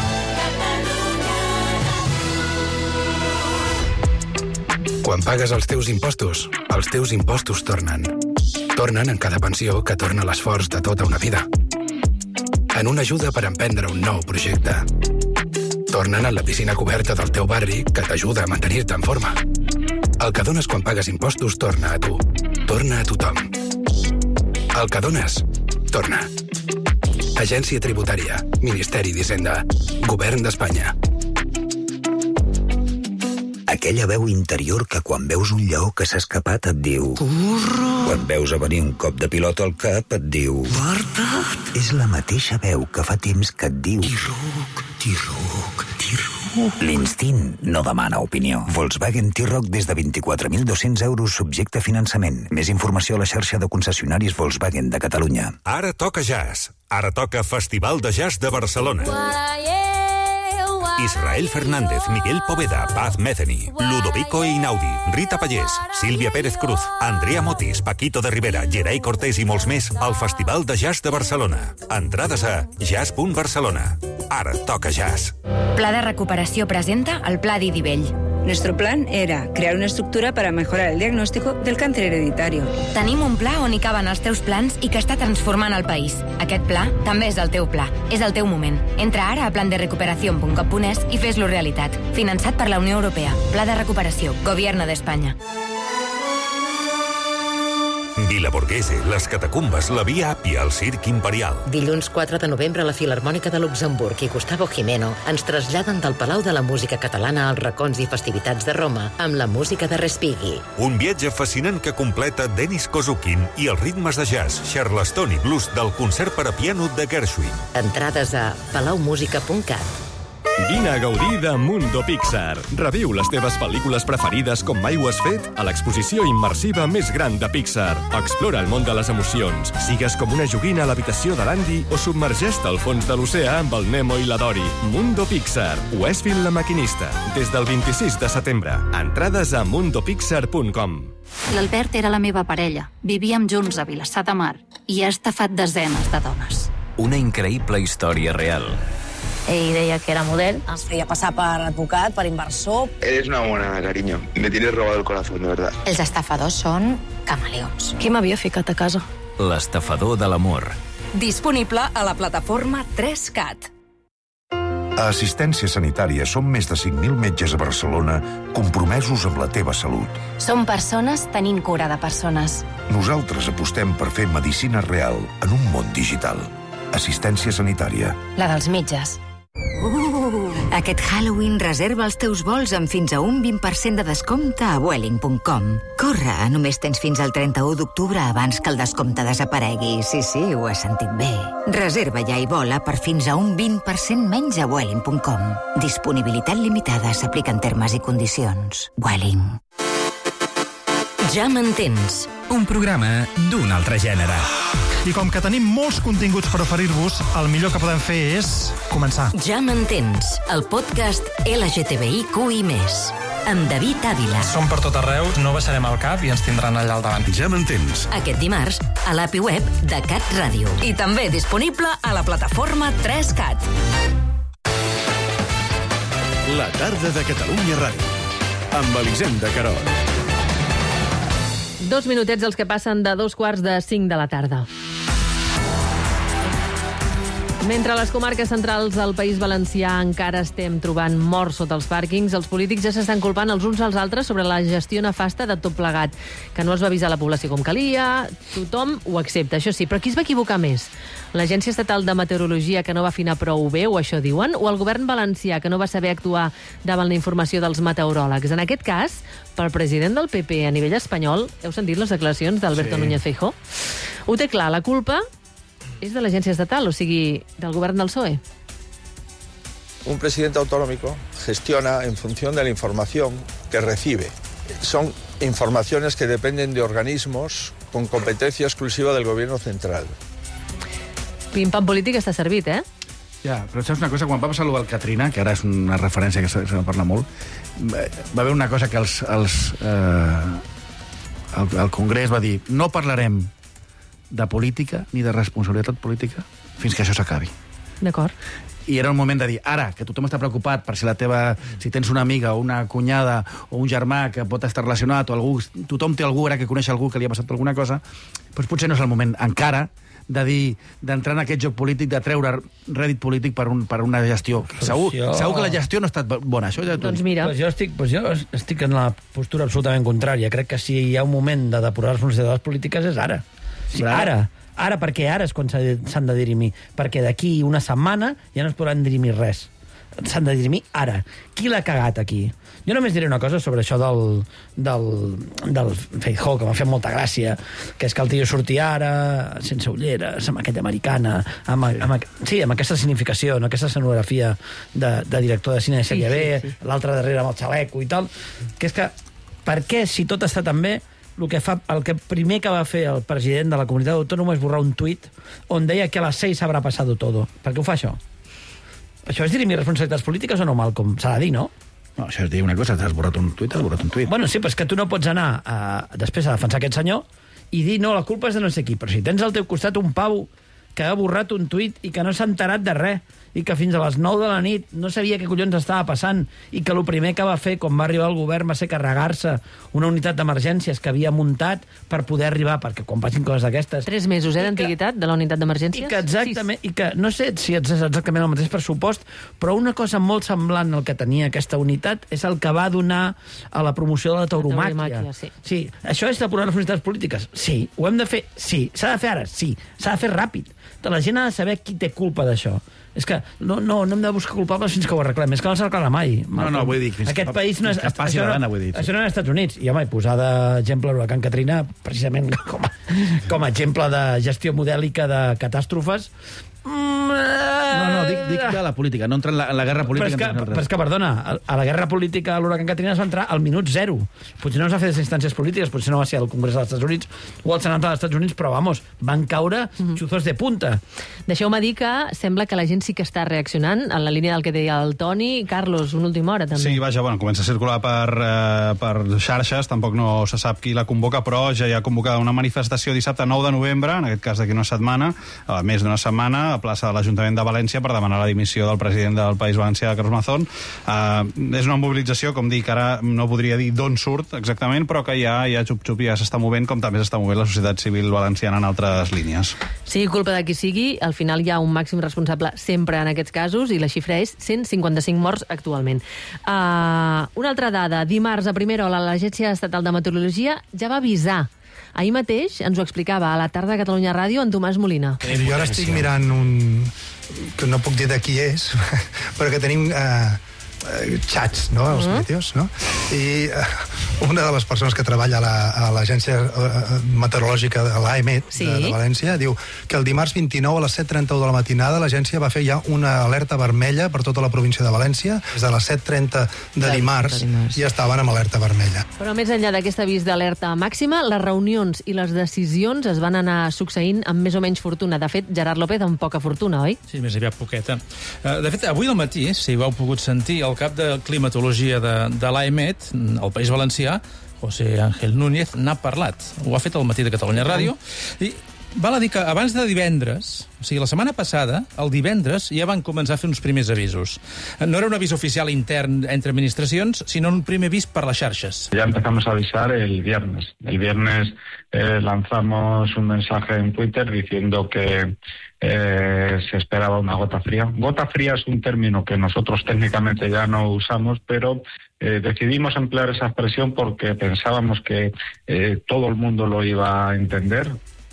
Quan pagues els teus impostos, els teus impostos tornen. Tornen en cada pensió que torna l'esforç de tota una vida. En una ajuda per emprendre un nou projecte. Tornen en la piscina coberta del teu barri que t'ajuda a mantenir-te en forma. El que dones quan pagues impostos torna a tu. Torna a tothom. El que dones, torna. Agència Tributària, Ministeri d'Hisenda, Govern d'Espanya. Aquella veu interior que quan veus un lleó que s'ha escapat et diu... Corre! Quan veus a venir un cop de pilota al cap et diu... Guarda't! És la mateixa veu que fa temps que et diu... T-Roc, T-Roc, T-Roc... L'instint no demana opinió. Volkswagen T-Roc des de vint-i-quatre mil dos-cents euros subjecte a finançament. Més informació a la xarxa de concessionaris Volkswagen de Catalunya. Ara toca jazz. Ara toca Festival de Jazz de Barcelona. Israel Fernández, Miguel Poveda, Paz Metheny, Ludovico Einaudi, Rita Pallés, Sílvia Pérez Cruz, Andrea Motis, Paquito de Rivera, Gerai Cortés i molts més al Festival de Jazz de Barcelona. Entrades a jazz punt barcelona. Ara toca jazz. Pla de recuperació presenta el Pla Didi Vell. Nuestro plan era crear una estructura para mejorar el diagnóstico del cáncer hereditario. Tenim un pla on hi caben els teus plans i que està transformant el país. Aquest pla també és el teu pla. És el teu moment. Entra ara a plan de recuperación punt com punt es i fes-lo realitat. Finançat per la Unió Europea. Pla de recuperació. Gobierno d'Espanya. Vila Borghese, les catacumbes, la Via Àpia, el Circ Imperial. Dilluns quatre de novembre a la Filharmònica de Luxemburg i Gustavo Jimeno ens traslladen del Palau de la Música Catalana als racons i festivitats de Roma amb la música de Respighi. Un viatge fascinant que completa Denis Kozukin i els ritmes de jazz, charleston i blues del concert per a piano de Gershwin. Entrades a palau música punt cat. Vine a gaudir de Mundo Pixar. Reviu les teves pel·lícules preferides com mai ho has fet a l'exposició immersiva més gran de Pixar. Explora el món de les emocions. Sigues com una joguina a l'habitació de l'Andy o submergeix-te al fons de l'oceà amb el Nemo i la Dory. Mundo Pixar. Westfield La Maquinista. Des del vint-i-sis de setembre. Entrades a mundo pixar punt com. L'Albert era la meva parella. Vivíem junts a Vilassar de Mar i ha estafat desenes de dones. Una increïble història real. Ell deia que era model. Ens feia passar per advocat, per inversor. Eres una buena, cariño. Me tienes robado el corazón, de verdad. Els estafadors són camaleons. Qui m'havia ficat a casa? L'estafador de l'amor. Disponible a la plataforma tres cat. A Assistència Sanitària som més de cinc mil metges a Barcelona compromesos amb la teva salut. Som persones tenint cura de persones. Nosaltres apostem per fer medicina real en un món digital. Assistència Sanitària. La dels metges. Uh, aquest Halloween reserva els teus vols amb fins a un vint per cent de descompte a vueling punt com. Corre, només tens fins al trenta-u d'octubre abans que el descompte desaparegui. Sí, sí, ho has sentit bé. Reserva ja i vola per fins a un vint per cent menys a vueling punt com. Disponibilitat limitada, s'apliquen termes i condicions. Vueling. Ja m'entens. Un programa d'un altre gènere. I com que tenim molts continguts per oferir-vos, el millor que podem fer és començar. Ja m'entens, el podcast L G T B I Q i més, amb David Ávila. Som per tot arreu, no baixarem el cap i ens tindran allà al davant. Ja m'entens. Aquest dimarts, a l'A P I web de Cat Ràdio. I també disponible a la plataforma tres cat. La tarda de Catalunya Ràdio, amb Elisenda Querol. Dos minutets els que passen de dos quarts de cinc de la tarda. Mentre a les comarques centrals del País Valencià encara estem trobant morts sota els pàrquings, els polítics ja s'estan culpant els uns als altres sobre la gestió nefasta de tot plegat, que no es va avisar la població com calia, tothom ho accepta, això sí, però qui es va equivocar més? L'Agència Estatal de Meteorologia, que no va afinar prou bé, o això diuen, o el govern valencià, que no va saber actuar davant la informació dels meteoròlegs? En aquest cas, pel president del P P a nivell espanyol, heu sentit les declaracions d'Alberto sí. Núñez Feijóo? Ho té clar, la culpa és de l'agència estatal, o sigui, del govern del P S O E. Un presidente autonómico gestiona en función de la información que recibe. Son informaciones que dependen de organismos con competencia exclusiva del gobierno central. Pim-pam polític està servit, eh? Ja, però saps una cosa? Quan va passar el Katrina, que ara és una referència que se, se parla molt, va haver una cosa que els, els, eh, el, el Congrés va dir: no parlarem de política ni de responsabilitat política fins que això s'acabi. D'acord. I era un moment de dir, ara, que tothom està preocupat per si la teva, si tens una amiga o una cunyada o un germà que pot estar relacionat o algú, tothom té algú ara que coneix algú que li ha passat alguna cosa, doncs potser no és el moment encara de dir, d'entrar en aquest joc polític, de treure rèdit polític per, un, per una gestió. Segur, jo... segur que la gestió no ha estat bona. Això ja doncs mira. Pues jo, estic, pues jo estic en la postura absolutament contrària. Crec que si hi ha un moment de depurar responsabilitats polítiques és ara. Sí, ara. Ara, perquè ara és quan s'han de dirimir. Perquè d'aquí una setmana ja no es podran dirimir res. S'han de dirimir ara. Qui l'ha cagat aquí? Jo només diré una cosa sobre això del, del, del Feijóo, que m'ha fet molta gràcia, que és que el tio sortia ara sense ulleres, amb aquella americana, amb, sí. Amb, sí, amb aquesta significació, no? Aquesta escenografia de, de director de cine de sèrie sí, B, sí, sí. L'altre darrere amb el xaleco i tal, que és que, per què, si tot està tan bé, el que, fa, el que primer que va fer el president de la comunitat autònoma és borrar un tuit on deia que a les seis habrà passado todo. Per què ho fa això? Això és dirimir responsabilitats polítiques o no, Malcolm? S'ha de dir, no? No, això és dir una cosa, t'has borrat un tuit, has borrat un tuit. Bueno, sí, però és que tu no pots anar a, després a defensar aquest senyor i dir, no, la culpa és de no sé qui, però si tens al teu costat un pavo que ha borrat un tuit i que no s'ha enterat de res i que fins a les nou de la nit no sabia què collons estava passant i que el primer que va fer quan va arribar al govern va ser carregar-se una unitat d'emergències que havia muntat per poder arribar, perquè quan passin coses d'aquestes... Tres mesos, eh, d'antiguitat de la unitat d'emergències? I que exactament, i que no sé si és exactament el mateix pressupost, però una cosa molt semblant al que tenia aquesta unitat és el que va donar a la promoció de la tauromàquia. La tauromàquia, sí. Sí, això és depurar les unitats polítiques? Sí. Ho hem de fer? Sí. S'ha de fer ara? Sí. S'ha de fer ràpid. La gent ha de saber qui té culpa d'això. És que no, no, no hem de buscar culpables fins que ho arreglem. És que no s'arreglarà mai. No, no, vull dir... Fins Aquest que, país no és... Que passi la gana, vull dir. Això no és als Estats Units. I, home, posar d'exemple l'huracán Katrina, precisament com a, com a exemple de gestió modèlica de catàstrofes... No, no, dic, dic de la política, no entra en la, en la guerra política. Però és, que, però és que, perdona, a la guerra política a l'huracán Katrina es va entrar al minut zero. Potser no es va fer des d'instàncies polítiques, potser no va ser al Congrés dels Estats Units o al Senat dels Estats Units, però, vamos, van caure mm-hmm. xuzos de punta. Deixeu-me dir que sembla que la gent sí que està reaccionant en la línia del que deia el Toni. Carlos, una última hora, també. Sí, vaja, bueno, comença a circular per, eh, per xarxes, tampoc no se sap qui la convoca, però ja hi ha convocada una manifestació dissabte nou de novembre, en aquest cas d'aquí una setmana, a més d'una setmana, a plaça de l'Ajuntament de València per demanar la dimissió del president del País Valencià, Carlos Mazón. Uh, és una mobilització, com dic, ara no podria dir d'on surt exactament, però que ja, ja xup-xup ja s'està movent, com també s'està movent la societat civil valenciana en altres línies. Sigui culpa de qui sigui, al final hi ha un màxim responsable sempre en aquests casos i la xifra és cent cinquanta-cinc morts actualment. Uh, una altra dada. Dimarts, a primera hora, l'Agència Estatal de Meteorologia ja va avisar. Ahir mateix ens ho explicava a la tarda a Catalunya Ràdio en Tomàs Molina. Jo ara estic mirant un... que no puc dir de qui és, però que tenim eh, xats, no?, els uh-huh. meteos, no? I eh, una de les persones que treballa a l'Agència la, uh, Meteorològica de l'A E M E T sí. de, de València diu que el dimarts vint-i-nou a les set trenta-u de la matinada l'agència va fer ja una alerta vermella per tota la província de València. Des de les set trenta de dimarts ja estaven amb alerta vermella. Però més enllà d'aquest avís d'alerta màxima, les reunions i les decisions es van anar succeint amb més o menys fortuna. De fet, Gerard López amb poca fortuna, oi? Sí, més aviat poqueta. De fet, avui al matí, si ho heu pogut sentir, el cap de climatologia de, de l'A E M E T, al País Valencià, José Ángel Núñez, n'ha parlat. Ho ha fet al matí de Catalunya Ràdio. I val a dir que abans de divendres, o sigui, la setmana passada, el divendres, ja van començar a fer uns primers avisos. No era un avís oficial intern entre administracions, sinó un primer avís per les xarxes. Ya empezamos a avisar el viernes. El viernes eh, lanzamos un mensaje en Twitter diciendo que eh, se esperaba una gota fría. Gota fría es un término que nosotros técnicamente ya no usamos, pero eh, decidimos emplear esa expresión porque pensábamos que eh, todo el mundo lo iba a entender.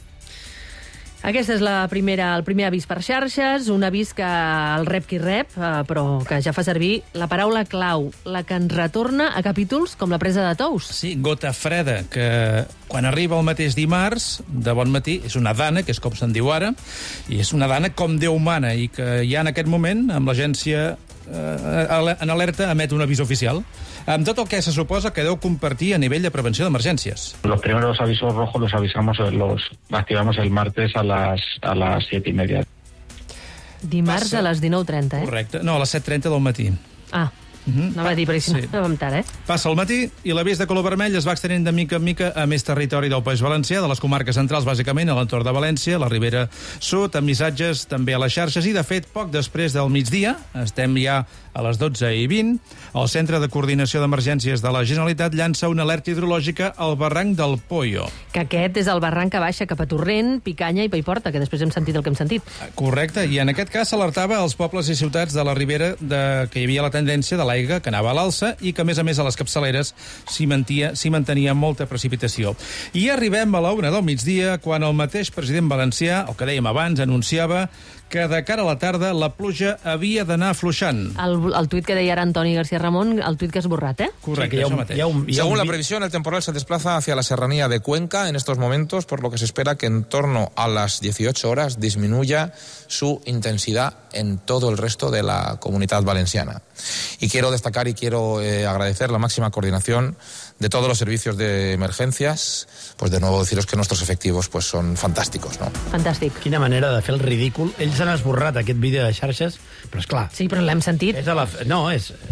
Aquesta és la primera, el primer avís per xarxes, un avís que el rep qui rep, eh, però que ja fa servir la paraula clau, la que ens retorna a capítols com la presa de Tous. Sí, gota freda, que quan arriba el mateix dimarts, de bon matí, és una dana, que és com se'n diu ara, i és una dana com Déu mana, i que ja en aquest moment, amb l'agència eh, en alerta, emet un avís oficial, amb tot el que se suposa que deu compartir a nivell de prevenció d'emergències. Los primeros avisos rojos los avisamos, los activamos el martes a las, a las siete y media. Dimarts Passa... a les dinou trenta, eh? Correcte. No, a les set trenta del matí. Ah, uh-huh. No va dir, perquè si no, sí. no vam tard, eh? Passa el matí i l'avís de color vermell es va extenent de mica en mica a més territori del País Valencià, de les comarques centrals, bàsicament, a l'entorn de València, la Ribera Sud, amb missatges també a les xarxes, i, de fet, poc després del migdia, estem ja a les dotze i vint, el Centre de Coordinació d'Emergències de la Generalitat llança una alerta hidrològica al barranc del Pollo. Que aquest és el barranc que baixa cap a Torrent, Picanya i Paiporta, que després hem sentit el que hem sentit. Correcte, i en aquest cas s'alertava als pobles i ciutats de la Ribera de, que hi havia la tendència de l'aigua que anava a l'alça i que, a més a més, a les capçaleres s'hi mantenia, s'hi mantenia molta precipitació. I arribem a la una del migdia, quan el mateix president valencià, el que dèiem abans, anunciava que de cara a la tarda la pluja havia d'anar afluixant. El, el tuit que deia ara Antoni García Ramón, el tuit que has borrat, ¿eh? Correcte, sí, això mateix. Hi ha un, hi ha un... Según la previsión, el temporal se desplaza hacia la serranía de Cuenca en estos momentos, por lo que se espera que en torno a las dieciocho horas disminuya su intensidad en todo el resto de la Comunidad Valenciana. Y quiero destacar y quiero eh, agradecer la máxima coordinación de todos los servicios de emergencias. Pues de nuevo deciros que nuestros efectivos pues son fantásticos, ¿no? Fantàstic. Quina manera de fer el ridícul. Ells han esborrat aquest vídeo de xarxes, però és clar. Sí, però l'hem sentit. És a la, no, és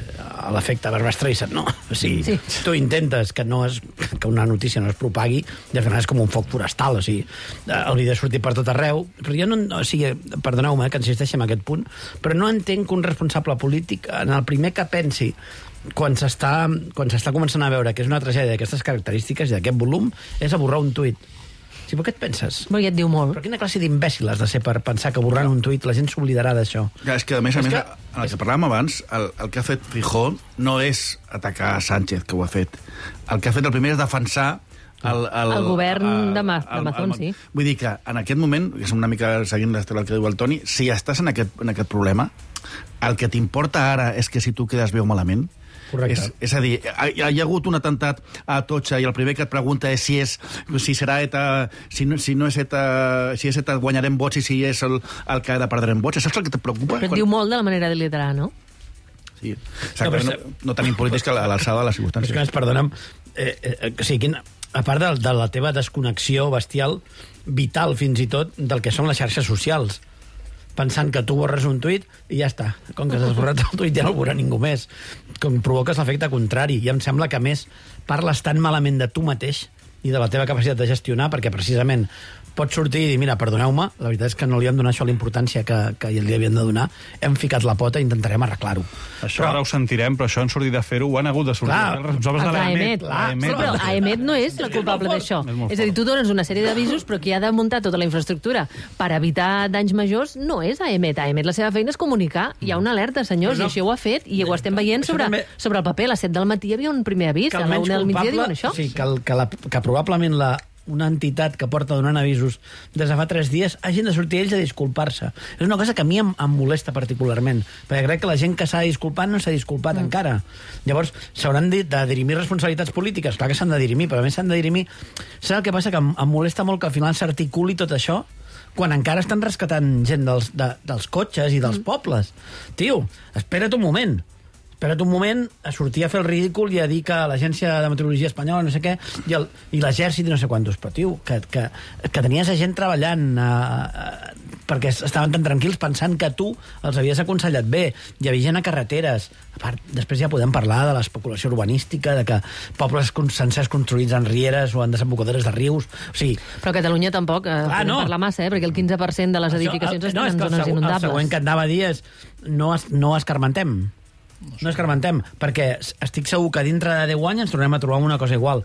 l'efecte Barbra Streisand, no? O sigui, sí. Tu intentes que, no es, que una notícia no es propagui, i al final és com un foc forestal, o sigui, hauria de sortir per tot arreu, però jo no, o sigui, perdoneu-me que insisteixi en aquest punt, però no entenc que un responsable polític, en el primer que pensi quan s'està quan s'està començant a veure que és una tragèdia d'aquestes característiques i d'aquest volum, és a borrar un tuit. Sí, però què et penses? Però ja et diu molt. Però quina classe d'imbècil has de ser per pensar que borrant un tuit la gent s'oblidarà d'això? Ja, és que, a més a més, que... en el que parlàvem abans, el, el que ha fet Feijóo no és atacar a Sánchez, que ho ha fet. El que ha fet el primer és defensar el, el, el govern el, de Mazón, sí. Vull dir que en aquest moment, que és una mica seguint l'estela que diu el Toni, si estàs en aquest, en aquest problema, el que t'importa ara és que si tu quedes bé o malament. És, és a dir, hi ha, hi ha hagut un atemptat a Atocha i el primer que et pregunta és si és si serà ETA, si no, si no és ETA, si és ETA guanyarem vots i si és el, el que ha de perdrem vots. Això és el que et preocupa? Però et quan... diu molt de la manera de liderar, no? Sí, exacte, no, no, no tenim polítics que a l'alçada de les circumstàncies. És que, perdona'm, eh, eh, o sigui, a part de, de la teva desconnexió bestial, vital fins i tot, del que són les xarxes socials, pensant que tu borres un tuit i ja està. Com que s'has borrat el tuit ja no el veurà ningú més. Com provoques l'efecte contrari. I em sembla que, a més, parles tan malament de tu mateix i de la teva capacitat de gestionar, perquè precisament pots sortir i dir, mira, perdoneu-me, la veritat és que no li hem donat això la importància que, que li havien de donar, hem ficat la pota i intentarem arreglar-ho. Això però... ara ho sentirem, però això en sortir de fer-ho ho han hagut de sortir. Clar, els responsables de l'Aemet. Sí, però Aemet no és la culpable d'això. És, és a dir, tu dones una sèrie d'avisos, però qui ha de muntar tota la infraestructura per evitar danys majors no és Aemet. Aemet la seva feina és comunicar. Hi ha una alerta, senyors, no, no. I això ho ha fet, i ho estem veient sobre, també... sobre el paper. A les set del matí hi havia un primer avís, a la una del migdia diuen això. Sí, que, el, que, la, que probablement la una entitat que porta donant avisos des de fa tres dies, hagin de sortir ells a disculpar-se. És una cosa que a mi em, em molesta particularment, perquè crec que la gent que s'ha de disculpar no s'ha disculpat mm. encara. Llavors, s'hauran de, de dirimir responsabilitats polítiques, clar que s'han de dirimir, però a més s'han de dirimir... Saps el que passa? Que em, em molesta molt que al final s'articuli tot això quan encara estan rescatant gent dels, de, dels cotxes i dels mm. pobles. Tio, espera't un moment. Espera't un moment a sortir a fer el ridícul i a dir que l'Agència de Meteorologia Espanyola, no sé què, i, el, i l'Exèrcit i no sé quantos. Però, tio, que, que, que tenies gent treballant eh, eh, perquè estaven tan tranquils pensant que tu els havies aconsellat bé. Hi havia gent a carreteres. A part, després ja podem parlar de l'especulació urbanística, de que pobles sencers construïts en rieres o en desembocadores de rius. O sigui... Però a Catalunya tampoc eh, ah, no. parlar massa, eh, perquè el quinze per cent de les edificacions Això, el, estan no, en zones inundables. El següent que et anava a dir és no, es, no escarmentem. No escarmentem, perquè estic segur que dintre de deu anys ens tornem a trobar una cosa igual.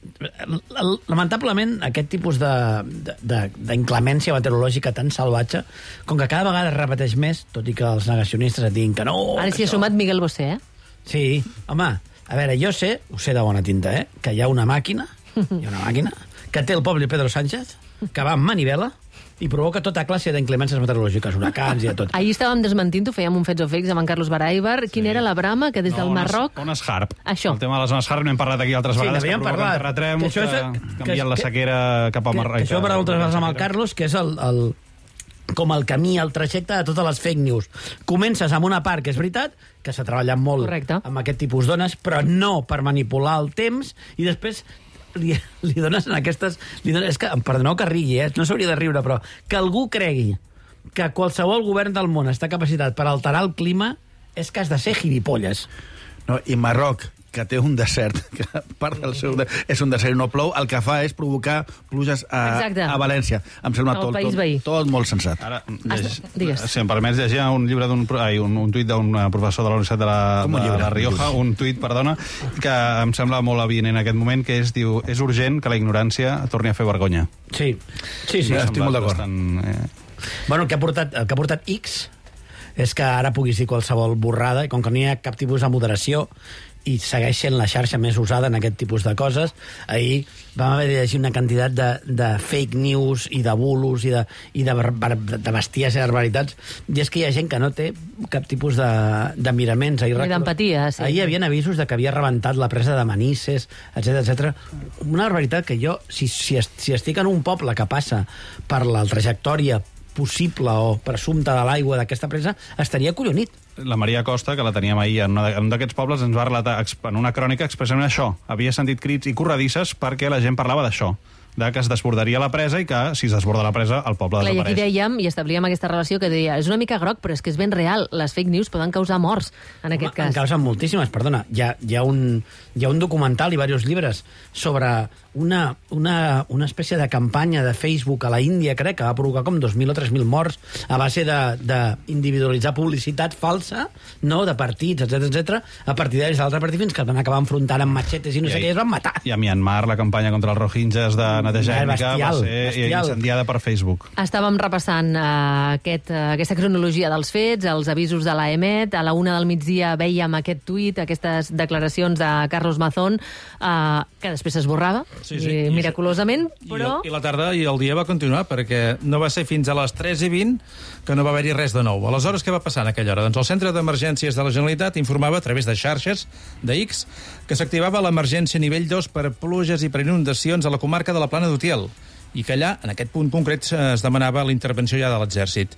Lamentablement, aquest tipus d'inclemència meteorològica tan salvatge, com que cada vegada es repeteix més, tot i que els negacionistes et diguin que no... Ara s'hi ha sumat Miguel Bosé, eh? Sí, home, a veure, jo sé, ho sé de bona tinta, eh, que hi ha una màquina, hi ha una màquina, que té el poble Pedro Sánchez, que va amb manivela, i provoca tota classe d'inclemències meteorològiques, huracans i de tot. Ahir estàvem desmentint-ho, fèiem un Fets o Fakes amb en Carlos Baraibar. Sí. Quina era la brama que des del no, Marroc... On es harp. Això. El tema de les zones harp n'hem parlat aquí altres sí, vegades, que provoquen terratrèmols, que, que, que canvien la sequera cap al Marroc. Que, que això ho he parlat altres vegades amb el Carlos, que és el, el, com el camí, el trajecte de totes les fake news. Comences amb una part que és veritat, que s'ha treballat molt Correcte. amb aquest tipus d'ones, però no per manipular el temps, i després li, li dones en aquestes... Li dones, és que, perdoneu que rigui, eh? No s'hauria de riure, però que algú cregui que qualsevol govern del món està capacitat per alterar el clima és que has de ser gilipolles. No, i Marroc, que té un desert, que part del seu... De... és un desert i no plou, el que fa és provocar pluges a, a València. Em sembla tot, tot, tot molt sensat. Ara, lleg... si em permets llegir un llibre d'un... Ai, un, un tuit d'un professor de la Universitat de la, de la Rioja, un tuit, perdona, que em sembla molt avinent en aquest moment, que és, diu, és urgent que la ignorància torni a fer vergonya. Sí, sí, sí, estic molt d'acord. Bastant, eh... Bueno, el que, ha portat, el que ha portat X és que ara puguis dir qualsevol borrada, i com que no hi ha cap tipus de moderació, i segueix sent la xarxa més usada en aquest tipus de coses. Ahir vam haver de llegir una quantitat de, de fake news i de bulos i de, i de, de besties i barbaritats, i és que hi ha gent que no té cap tipus de, de miraments. Ahir, d'empatia, sí. Ahir hi havia avisos de que havia rebentat la presa de Manises, etcètera, etcètera. Una barbaritat que jo, si, si, si estic en un poble que passa per la trajectòria possible o presumpte de l'aigua d'aquesta presa, estaria collonit. La Maria Costa, que la teníem ahir en un d'aquests pobles, ens va relatar en una crònica expressament això. Havia sentit crits i corredisses perquè la gent parlava d'això, de que es desbordaria la presa i que, si es desborda la presa, el poble Clar, desapareix. I aquí dèiem, i establíem aquesta relació que deia, és una mica groc, però és que és ben real. Les fake news poden causar morts, en aquest Home, cas. En causen moltíssimes, perdona. Hi ha, hi ha, un, hi ha un documental i diversos llibres sobre una, una, una espècie de campanya de Facebook a la Índia, crec, que va provocar com dos mil o tres mil morts a base d'individualitzar publicitat falsa, no?, de partits, etcètera, etcètera, a partidaris d'altre partit, fins que es van acabar enfrontant amb matxetes i no sé què, i es van matar. I a Myanmar, la campanya contra els rohingyes de neteja ètnica va bestial, ser bestial. incendiada per Facebook. Estàvem repassant uh, aquest, uh, aquesta cronologia dels fets, els avisos de l'A E M E T. A la una del migdia veiem aquest tuit, aquestes declaracions de Carlos Mazón, uh, que després s'esborrava, sí, sí. I, miraculosament, però... I, I la tarda i el dia va continuar, perquè no va ser fins a les tres i vint que no va haver-hi res de nou. Aleshores, què va passar en aquella hora? Doncs el Centre d'Emergències de la Generalitat informava a través de xarxes de X que s'activava l'emergència nivell dos per pluges i per inundacions a la comarca de la Plana d'Utiel, i que allà, en aquest punt concret, es demanava la intervenció ja de l'exèrcit.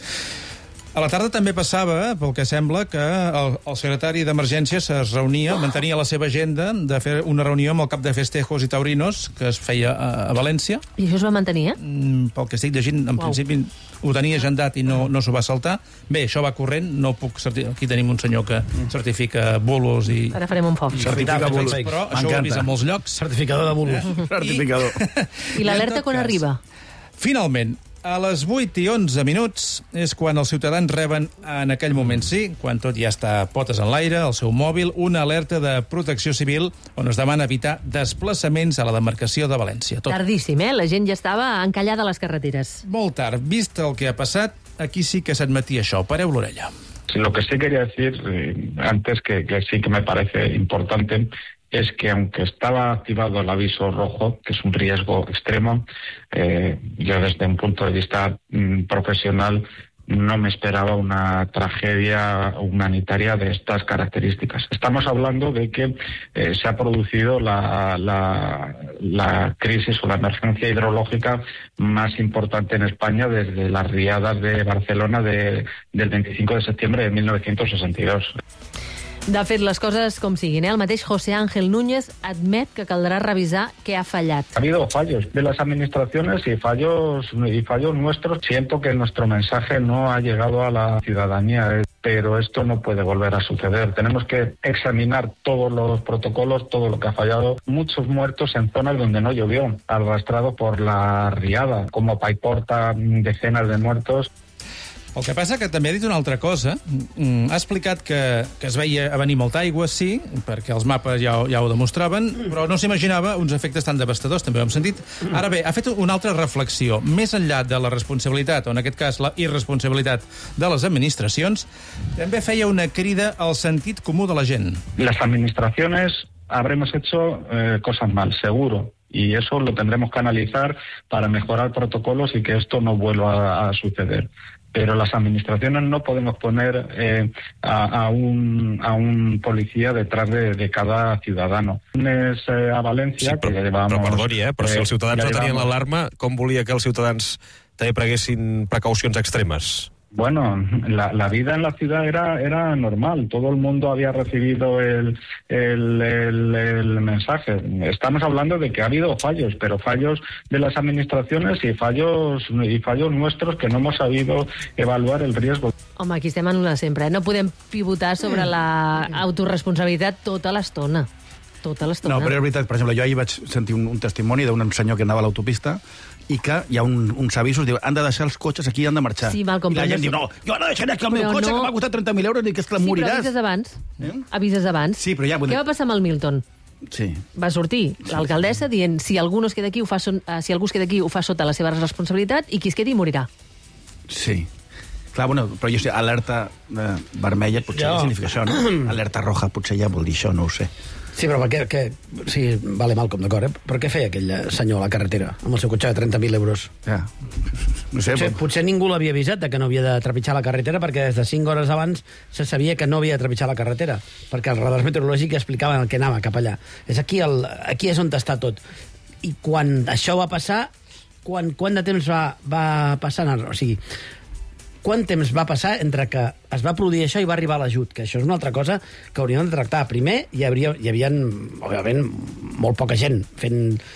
A la tarda també passava, pel que sembla, que el, el secretari d'Emergències es reunia, mantenia la seva agenda de fer una reunió amb el cap de festejos i taurinos que es feia a, a València. I això es va mantenir, eh? Mm, pel que estic llegint, en wow. principi ho tenia agendat i no, no s'ho va saltar. Bé, això va corrent, no puc certi... aquí tenim un senyor que certifica bulos i... Ara farem un foc. Certifica bulos. Però això ho he vist a molts llocs. Certificador de bulos. Eh? Certificador. I, I l'alerta quan arriba? Finalment, a les vuit i onze minuts és quan els ciutadans reben, en aquell moment sí, quan tot ja està potes en l'aire, el seu mòbil, una alerta de protecció civil on es demana evitar desplaçaments a la demarcació de València. Tot. Tardíssim, eh? La gent ja estava encallada a les carreteres. Molt tard. Vist el que ha passat, aquí sí que s'admetia això. Pareu l'orella. Lo que sí quería decir eh, antes, que, que sí que me parece importante, es que aunque estaba activado el aviso rojo, que es un riesgo extremo, eh, yo desde un punto de vista mm, profesional no me esperaba una tragedia humanitaria de estas características. Estamos hablando de que eh, se ha producido la, la, la crisis o la emergencia hidrológica más importante en España desde las riadas de Barcelona de, del veinticinco de septiembre de mil novecientos sesenta y dos. De fet, les coses com siguin, eh? El mateix José Ángel Núñez admet que caldrà revisar què ha fallat. Ha habido fallos de las administraciones y fallos, y fallos nuestros. Siento que nuestro mensaje no ha llegado a la ciudadanía, pero esto no puede volver a suceder. Tenemos que examinar todos los protocolos, todo lo que ha fallado. Muchos muertos en zonas donde no llovió, arrastrado por la riada, como Paiporta, decenas de muertos. El que passa que també ha dit una altra cosa. Ha explicat que, que es veia a venir molta aigua, sí, perquè els mapes ja, ja ho demostraven, però no s'imaginava uns efectes tan devastadors, també ho hem sentit. Ara bé, ha fet una altra reflexió. Més enllà de la responsabilitat, o en aquest cas la irresponsabilitat de les administracions, també feia una crida al sentit comú de la gent. Las administraciones habremos hecho eh, cosas mal, seguro. Y eso lo tendremos que analizar para mejorar protocolos y que esto no vuelva a, a suceder. Pero las administraciones no podemos poner eh, a, a, un, a un policía detrás de, de cada ciudadano. És eh, a València... Sí, però, que llevamos, però perdoni, eh? Però si els ciutadans ja no tenien llevamos... l'alarma, com volia que els ciutadans també preguessin precaucions extremes? Bueno, la, la vida en la ciudad era, era normal. Todo el mundo había recibido el, el, el, el mensaje. Estamos hablando de que ha habido fallos, pero fallos de las administraciones y fallos, y fallos nuestros que no hemos sabido evaluar el riesgo. Home, aquí estem en una sempre. No podem pivotar sobre la autorresponsabilitat tota l'estona. Tota l'estona. No, però és veritat. Per exemple, jo ahir vaig sentir un, un testimoni d'un senyor que anava a l'autopista i que hi ha un, uns avisos, diu, han de deixar els cotxes aquí i han de marxar. Sí, Malcom, I la gent no... diu, no, jo no deixaré aquí el meu però cotxe, no... que m'ha costat trenta mil euros, ni que es que sí, moriràs. Sí, però avises abans. Eh? Avises abans. Sí, però ja... Què va passar amb el Milton? Sí. Va sortir l'alcaldessa dient si algú, no es queda aquí, ho fa son... si algú es queda aquí ho fa sota la seva responsabilitat i qui es quedi morirà. Sí. Clar, bueno, però jo sé, alerta eh, vermella potser ja significa això, no? Alerta roja potser ja vol dir això, no ho sé. Sí, però per què... Que, sí, vale, Malcom, d'acord, eh? Però què feia aquell senyor a la carretera amb el seu cotxe de trenta mil euros? Ja. No sé, potser, però... potser ningú l'havia avisat de que no havia de trepitjar la carretera perquè des de cinc hores abans se sabia que no havia de trepitjar la carretera perquè els radars meteorològics explicaven el que anava cap allà. És aquí, el, aquí és on està tot. I quan això va passar, quan, quant de temps va, va passar? O sigui, quant temps va passar entre que es va produir això i va arribar l'ajut? Que això és una altra cosa que hauríem de tractar. Primer, hi havia, hi havia òbviament, molt poca gent fent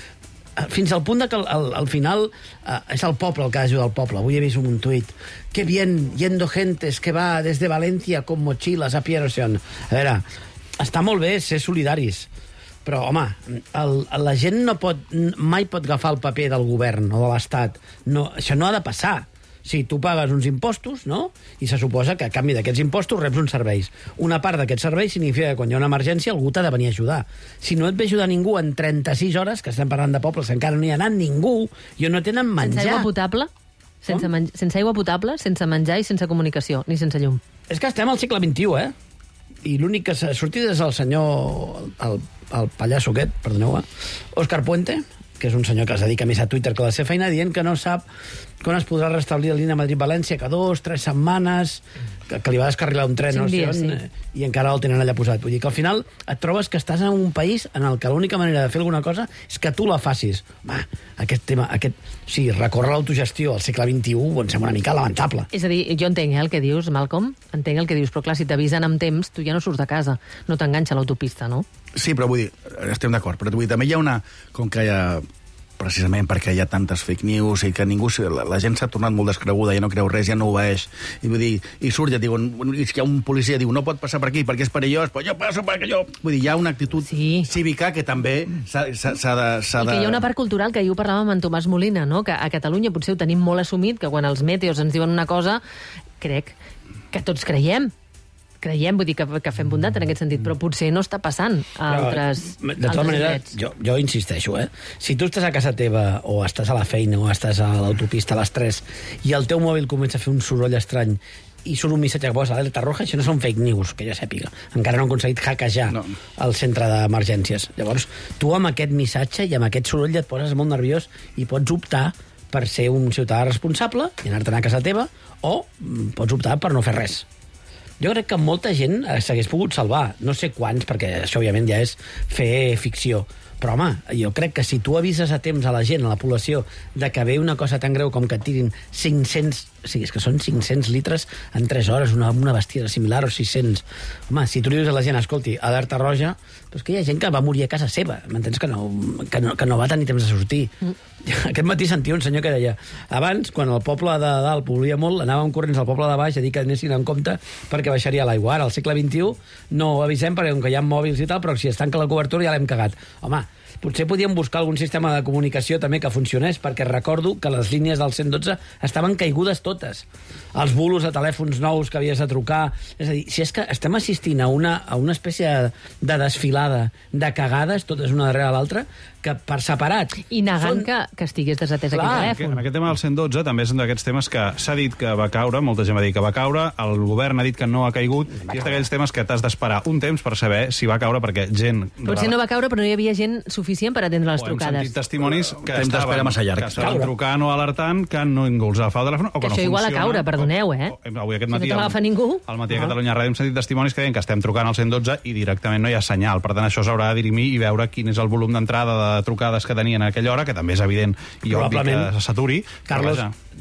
fins al punt de que al, al, al final uh, és el poble el que ha d'ajudar el poble. Avui he vist un tuit. Que bien, yendo gentes que va desde Valencia con mochilas a Pierson. A veure, està molt bé ser solidaris, però, home, el, la gent no pot, mai pot agafar el paper del govern o de l'Estat. No, això no ha de passar. Sí, tu pagues uns impostos, no? I se suposa que a canvi d'aquests impostos reps uns serveis. Una part d'aquests serveis significa que quan hi ha una emergència algú t'ha de venir a ajudar. Si no et ve ajudar ningú en trenta-sis hores, que estem parlant de pobles que encara no hi ha anat ningú, i no tenen menjar. Sense aigua potable? Sense, men sense aigua potable, sense menjar i sense comunicació, ni sense llum. És que estem al segle vint-i-u, eh? I l'únic que s'ha sortit és el senyor... El, el pallasso aquest, perdoneu, eh? Òscar Puente, que és un senyor que es dedica més a Twitter que a la seva feina, dient que no sap quan es podrà restablir la línia Madrid-València, que dos, tres setmanes, que, que li va descarrilar un tren, no sé on, sí. I encara el tenen allà posat. Vull dir que al final et trobes que estàs en un país en el que l'única manera de fer alguna cosa és que tu la facis. Va, aquest tema, aquest... Sí, recórrer l'autogestió al segle vint-i-u em sembla una mica lamentable. És a dir, jo entenc eh, el que dius, Malcolm, entenc el que dius, però clar, si t'avisen amb temps, tu ja no surts de casa, no t'enganxa l'autopista, no? Sí, però vull dir, estem d'acord, però vull dir, també hi ha una... Com que hi ha... precisament perquè hi ha tantes fake news i que ningú, la, la gent s'ha tornat molt descreguda, ja no creu res, ja no obeeix. I vull dir, i surt, ja diuen, i hi ha un policia diu, no pot passar per aquí perquè és perillós, però jo passo per allò. Vull dir, hi ha una actitud sí. cívica que també s'ha de... I que hi ha una part cultural, que jo parlàvem amb en Tomàs Molina, no? Que a Catalunya potser ho tenim molt assumit, que quan els meteos ens diuen una cosa, crec que tots creiem. Creiem, vull dir que, que fem bondat en aquest sentit, però potser no està passant a altres De tota manera, jo, jo insisteixo, eh? Si tu estàs a casa teva, o estàs a la feina, o estàs a l'autopista a les tres, i el teu mòbil comença a fer un soroll estrany, i surt un missatge que posa alerta roja, això no són fake news, que jo sàpiga. Encara no han aconseguit hackejar no. el centre d'emergències. Llavors, tu amb aquest missatge i amb aquest soroll et poses molt nerviós i pots optar per ser un ciutadà responsable i anar-te'n a casa teva, o pots optar per no fer res. Jo crec que molta gent s'hagués pogut salvar. No sé quants, perquè això, òbviament, ja és fer ficció. Però, home, jo crec que si tu avises a temps a la gent, a la població, de que ve una cosa tan greu com que et tirin cinc-cents... O sigui, és que són cinc-cents litres en tres hores, una, una bestiesa similar, o sis-cents. Home, si tu li dius a la gent, escolti, alerta roja, però és que hi ha gent que va morir a casa seva, m'entens? Que no, que no, que no va tenir temps de sortir. Mm. Aquest matí sentia un senyor que deia, abans, quan el poble de dalt plovia molt, anàvem corrents al poble de baix a dir que anessin en compte perquè baixaria l'aigua. Ara, al segle vint-i-u, no ho avisem perquè com que hi ha mòbils i tal, però si es tanca la cobertura ja l'hem cagat. Home, potser podíem buscar algun sistema de comunicació també que funcionés, perquè recordo que les línies del cent dotze estaven caigudes totes. Els bulos de telèfons nous que havies de trucar... És a dir, si és que estem assistint a una, a una espècie de desfilada de cagades, totes una darrere l'altra, que per separat... I negant Són... que, que estigués desatès aquell telèfon. En aquest tema del cent dotze també és un d'aquests temes que s'ha dit que va caure, molta gent va dir que va caure, el govern ha dit que no ha caigut, va i és d'aquells temes que t'has d'esperar un temps per saber si va caure, perquè gent... Potser no va caure, però no hi havia gent suficient per atendre les trucades. Hem sentit testimonis que uh, estaven, massa llarg. que estaven trucant o alertant que ningú els agafa el telèfon o que, que no això igual funciona. A caure, perdoneu, eh? O, o, avui aquest matí, si no t'agafa ningú... Al matí a Catalunya Ràdio hem sentit testimonis que deien que estem trucant al cent dotze i directament no hi ha senyal. Per tant, això s'haurà de dirimir i veure quin és el volum d'entrada de trucades que tenien a aquella hora, que també és evident i obvi que s'aturi. Carlos,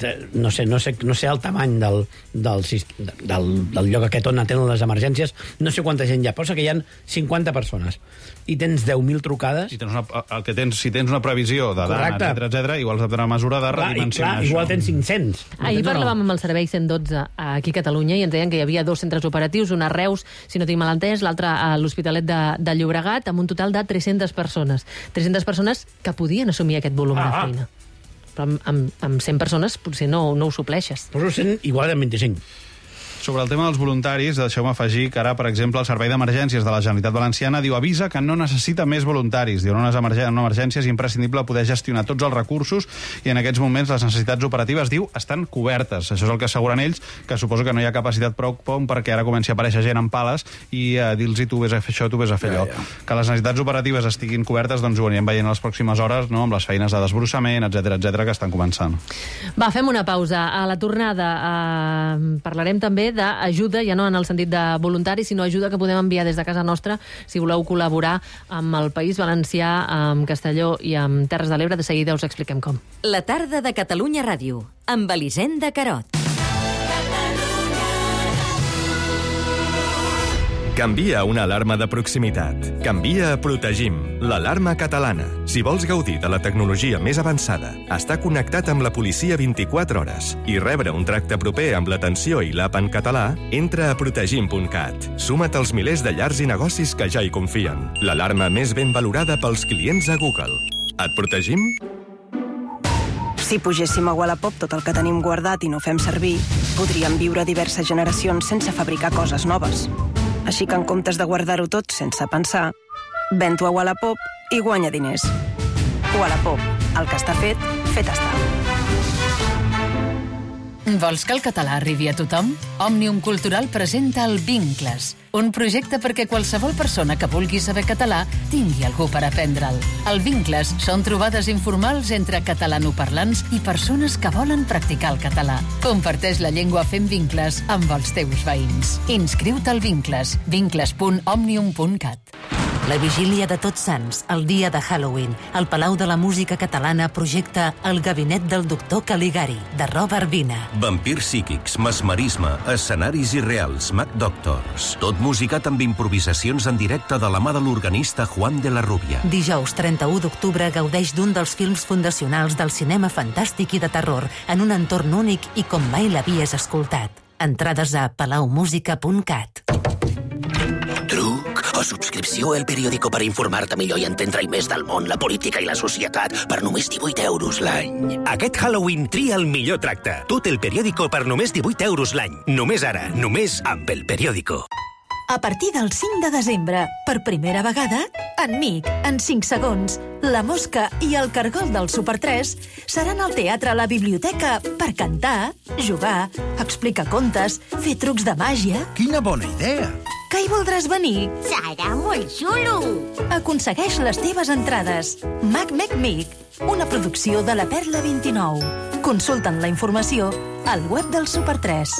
no sé, no sé, no sé el tamany del, del, del, del lloc aquest on atenen les emergències, no sé quanta gent hi ha, posa que hi ha cinquanta persones i tens deu mil trucades. I tens una, el que tens, si tens una previsió de dana, etcètera, etcètera, igual has de tenir una mesura de redimensionar això. Igual tens cinc-cents. Ahir parlàvem amb el servei cent dotze aquí a Catalunya i ens deien que hi havia dos centres operatius, un a Reus, si no tinc mal entès, l'altre a l'Hospitalet de, de Llobregat, amb un total de tres-centes persones. tres-centes persones que podien assumir aquest volum ah, de feina. Però amb, amb, amb cent persones potser no, no ho supleixes. Però cent igual de vint-i-cinc. Sobre el tema dels voluntaris, deixeu-me afegir que ara, per exemple, el Servei d'Emergències de la Generalitat Valenciana diu avisa que no necessita més voluntaris. Diu, en unes emergències és imprescindible poder gestionar tots els recursos i en aquests moments les necessitats operatives, diu, estan cobertes. Això és el que asseguren ells, que suposo que no hi ha capacitat prou pom perquè ara comenci a aparèixer gent amb pales i eh, dir-los tu vés a fer això, tu vés a fer allò. Ja, ja. Que les necessitats operatives estiguin cobertes, doncs ho anirem veient a les pròximes hores, no?, amb les feines de desbrossament, etcètera, etcètera, que estan començant. Va, fem una pausa. A la tornada eh, parlarem també d'ajuda, ja no en el sentit de voluntari, sinó ajuda que podem enviar des de casa nostra si voleu col·laborar amb el País Valencià, amb Castelló i amb Terres de l'Ebre. De seguida us expliquem com. La tarda de Catalunya Ràdio, amb Elisenda Carot. Canvia a una alarma de proximitat. Canvia a Protegim, l'alarma catalana. Si vols gaudir de la tecnologia més avançada, estar connectat amb la policia vint-i-quatre hores i rebre un tracte proper amb l'atenció i l'app en català, entra a protegim punt cat. Suma't als milers de llars i negocis que ja hi confien. L'alarma més ben valorada pels clients a Google. Et protegim? Si pugéssim a Wallapop tot el que tenim guardat i no fem servir, podríem viure diverses generacions sense fabricar coses noves. Així que en comptes de guardar-ho tot sense pensar, ven-t'ho a Wallapop i guanya diners. Wallapop, el que està fet, fet està. Vols que el català arribi a tothom? Òmnium Cultural presenta el Vincles, un projecte perquè qualsevol persona que vulgui saber català tingui algú per aprendre'l. El Vincles són trobades informals entre catalanoparlants i persones que volen practicar el català. Comparteix la llengua fent vincles amb els teus veïns. Inscriu-te al Vincles, vincles punt òmnium punt cat. La vigília de Tots Sants, el dia de Halloween, el Palau de la Música Catalana projecta El gabinet del doctor Caligari, de Robert Vina. Vampirs psíquics, mesmerisme, escenaris irreals, Mac Doctors. Tot musicat amb improvisacions en directe de la mà de l'organista Juan de la Rubia. Dijous trenta-u d'octubre gaudeix d'un dels films fundacionals del cinema fantàstic i de terror, en un entorn únic i com mai l'havies escoltat. Entrades a palau música punt cat. Truc o subscripció al periòdico per informar-te millor i entendre-hi més del món, la política i la societat per només divuit euros l'any. Aquest Halloween tria el millor tracte. Tot el periòdico per només divuit euros l'any. Només ara, només amb el periòdico. A partir del cinc de desembre, per primera vegada, en Mic, en cinc segons, La Mosca i el Cargol del Super tres seran al Teatre La Biblioteca per cantar, jugar, explicar contes, fer trucs de màgia... Quina bona idea! Que hi voldràs venir? Serà molt xulo! Aconsegueix les teves entrades. Mac Mec Mic, una producció de la Perla vint-i-nou. Consulta'n la informació al web del Super tres.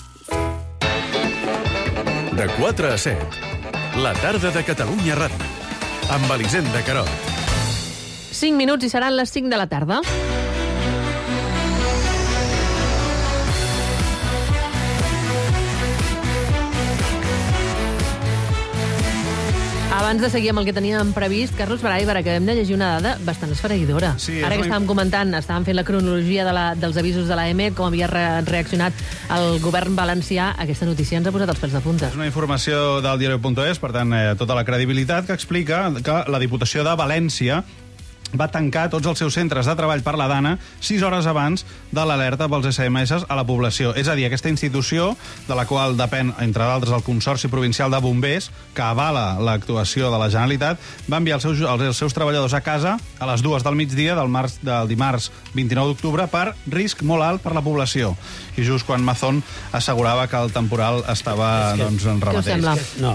De quatre a set, la tarda de Catalunya Ràdio, amb Elisenda Carot. cinc minuts i seran les cinc de la tarda. Abans de seguir amb el que teníem previst, Carlos Baraibar, acabem de llegir una dada bastant esfereïdora. Sí, Ara que una... estàvem comentant, estàvem fent la cronologia de la, dels avisos de l'A E M E T, com havia re reaccionat el govern valencià, aquesta notícia ens ha posat els pèls de punta. És una informació del diario punt es, per tant, eh, tota la credibilitat, que explica que la Diputació de València va tancar tots els seus centres de treball per la Dana sis hores abans de l'alerta pels esse eme esse a la població. És a dir, aquesta institució, de la qual depèn, entre d'altres, el Consorci Provincial de Bombers, que avala l'actuació de la Generalitat, va enviar els seus, els seus treballadors a casa a les dues del migdia del, març, del dimarts vint-i-nou d'octubre per risc molt alt per la població. I just quan Mazón assegurava que el temporal estava, que, doncs, en remateix. Què us sembla? No,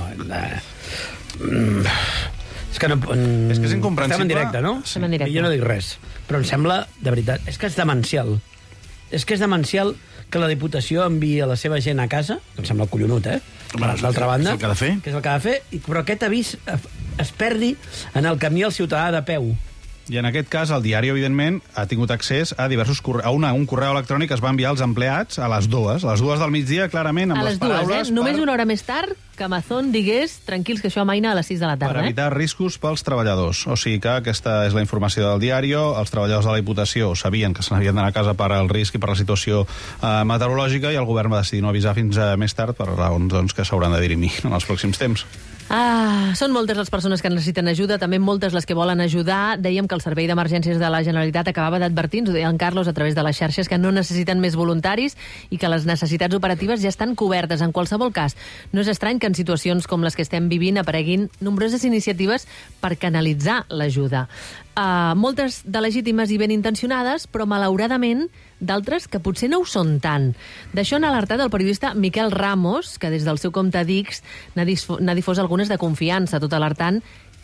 no. És que, no, mm, és que és incomprensible. Estem en directe, no? Sí. En directe. Jo no dic res, però em sembla, de veritat, és que és demencial. És que és demencial que la Diputació enviï a la seva gent a casa, que em sembla collonut, eh? D'altra banda, és el que ha de fer. Que és el que ha de fer, però aquest avís es perdi en el camí al ciutadà de peu. I en aquest cas, el diari, evidentment, ha tingut accés a diversos corre... a una, un correu electrònic que es va enviar als empleats a les dues, a les dues del migdia, clarament, amb a les, les dues, paraules... Eh? Només per... una hora més tard que Amazon digués tranquils que això amaina a les sis de la tarda. Per evitar eh? riscos pels treballadors. O sigui que aquesta és la informació del diari. Els treballadors de la Diputació sabien que se n'havien d'anar a casa per al risc i per la situació eh, meteorològica, i el govern va decidir no avisar fins a més tard per raons doncs, que s'hauran de dirimir en els pròxims temps. Ah, són moltes les persones que necessiten ajuda, també moltes les que volen ajudar. Dèiem que el Servei d'Emergències de la Generalitat acabava d'advertir, ens ho deia en Carlos a través de les xarxes, que no necessiten més voluntaris i que les necessitats operatives ja estan cobertes. En qualsevol cas, no és estrany que en situacions com les que estem vivint apareguin nombroses iniciatives per canalitzar l'ajuda. Uh, moltes de legítimes i ben intencionades, però malauradament d'altres que potser no ho són tant. D'això n'ha alertat el periodista Miquel Ramos, que des del seu compte d'X n'ha difós algunes de confiança, tot alertant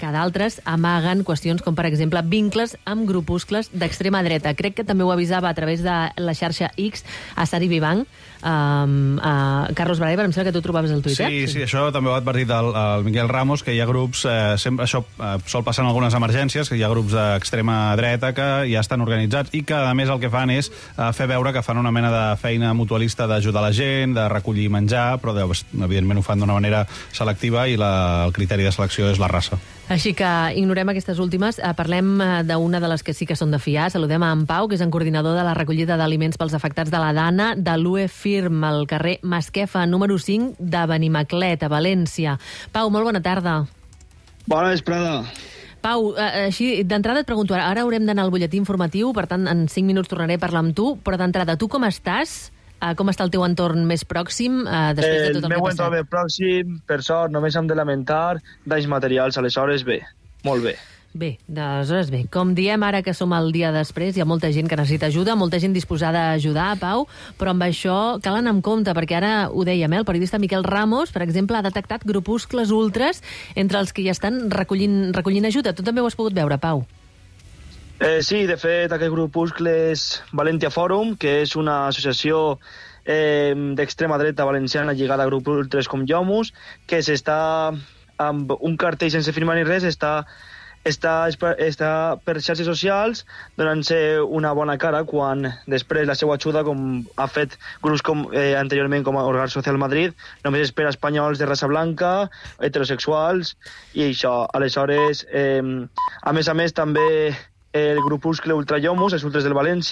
que d'altres amaguen qüestions com, per exemple, vincles amb grupuscles d'extrema dreta. Crec que també ho avisava a través de la xarxa X a Sari Vivang, um, a Carlos Baraiber, em sembla que tu trobaves el Twitter. Sí, sí, sí, això també ho ha advertit el, el Miquel Ramos, que hi ha grups, eh, sempre, això eh, sol passar en algunes emergències, que hi ha grups d'extrema dreta que ja estan organitzats i que, a més, el que fan és eh, fer veure que fan una mena de feina mutualista d'ajudar la gent, de recollir menjar, però evidentment ho fan d'una manera selectiva i la, el criteri de selecció és la raça. Així que ignorem aquestes últimes. Parlem d'una de les que sí que són de fiar. Saludem a en Pau, que és en coordinador de la recollida d'aliments pels afectats de la Dana, de l'U E Firm, al carrer Masquefa, número cinc, de Benimaclet, a València. Pau, molt bona tarda. Bona vesprada. Pau, així, d'entrada et pregunto, ara haurem d'anar al butlletí informatiu, per tant, en cinc minuts tornaré a parlar amb tu, però d'entrada, tu com estàs? Com està el teu entorn més pròxim després de tot el, el que ha passat? El meu entorn més pròxim, per sort, només hem de lamentar danys materials, aleshores bé, molt bé. Bé, aleshores bé. Com diem ara que som el dia després, hi ha molta gent que necessita ajuda, molta gent disposada a ajudar, Pau, però amb això cal anar amb compte, perquè ara ho dèiem, eh, el periodista Miquel Ramos, per exemple, ha detectat grupuscles ultres entre els que ja estan recollint, recollint ajuda. Tu també ho has pogut veure, Pau? Eh, sí, de fet, aquest grupuscle és Valentia Fòrum, que és una associació eh, d'extrema dreta valenciana lligada a grups ultres com Yomus, que s'està, amb un cartell sense firmar ni res, està, està, està per xarxes socials donant-se una bona cara quan després la seva ajuda, com ha fet grups com, eh, anteriorment com a Organ Social Madrid, només és per a espanyols de raça blanca, heterosexuals, i això. Aleshores, eh, a més a més, també el grupuscle Ultra Yomus, els ultres del València,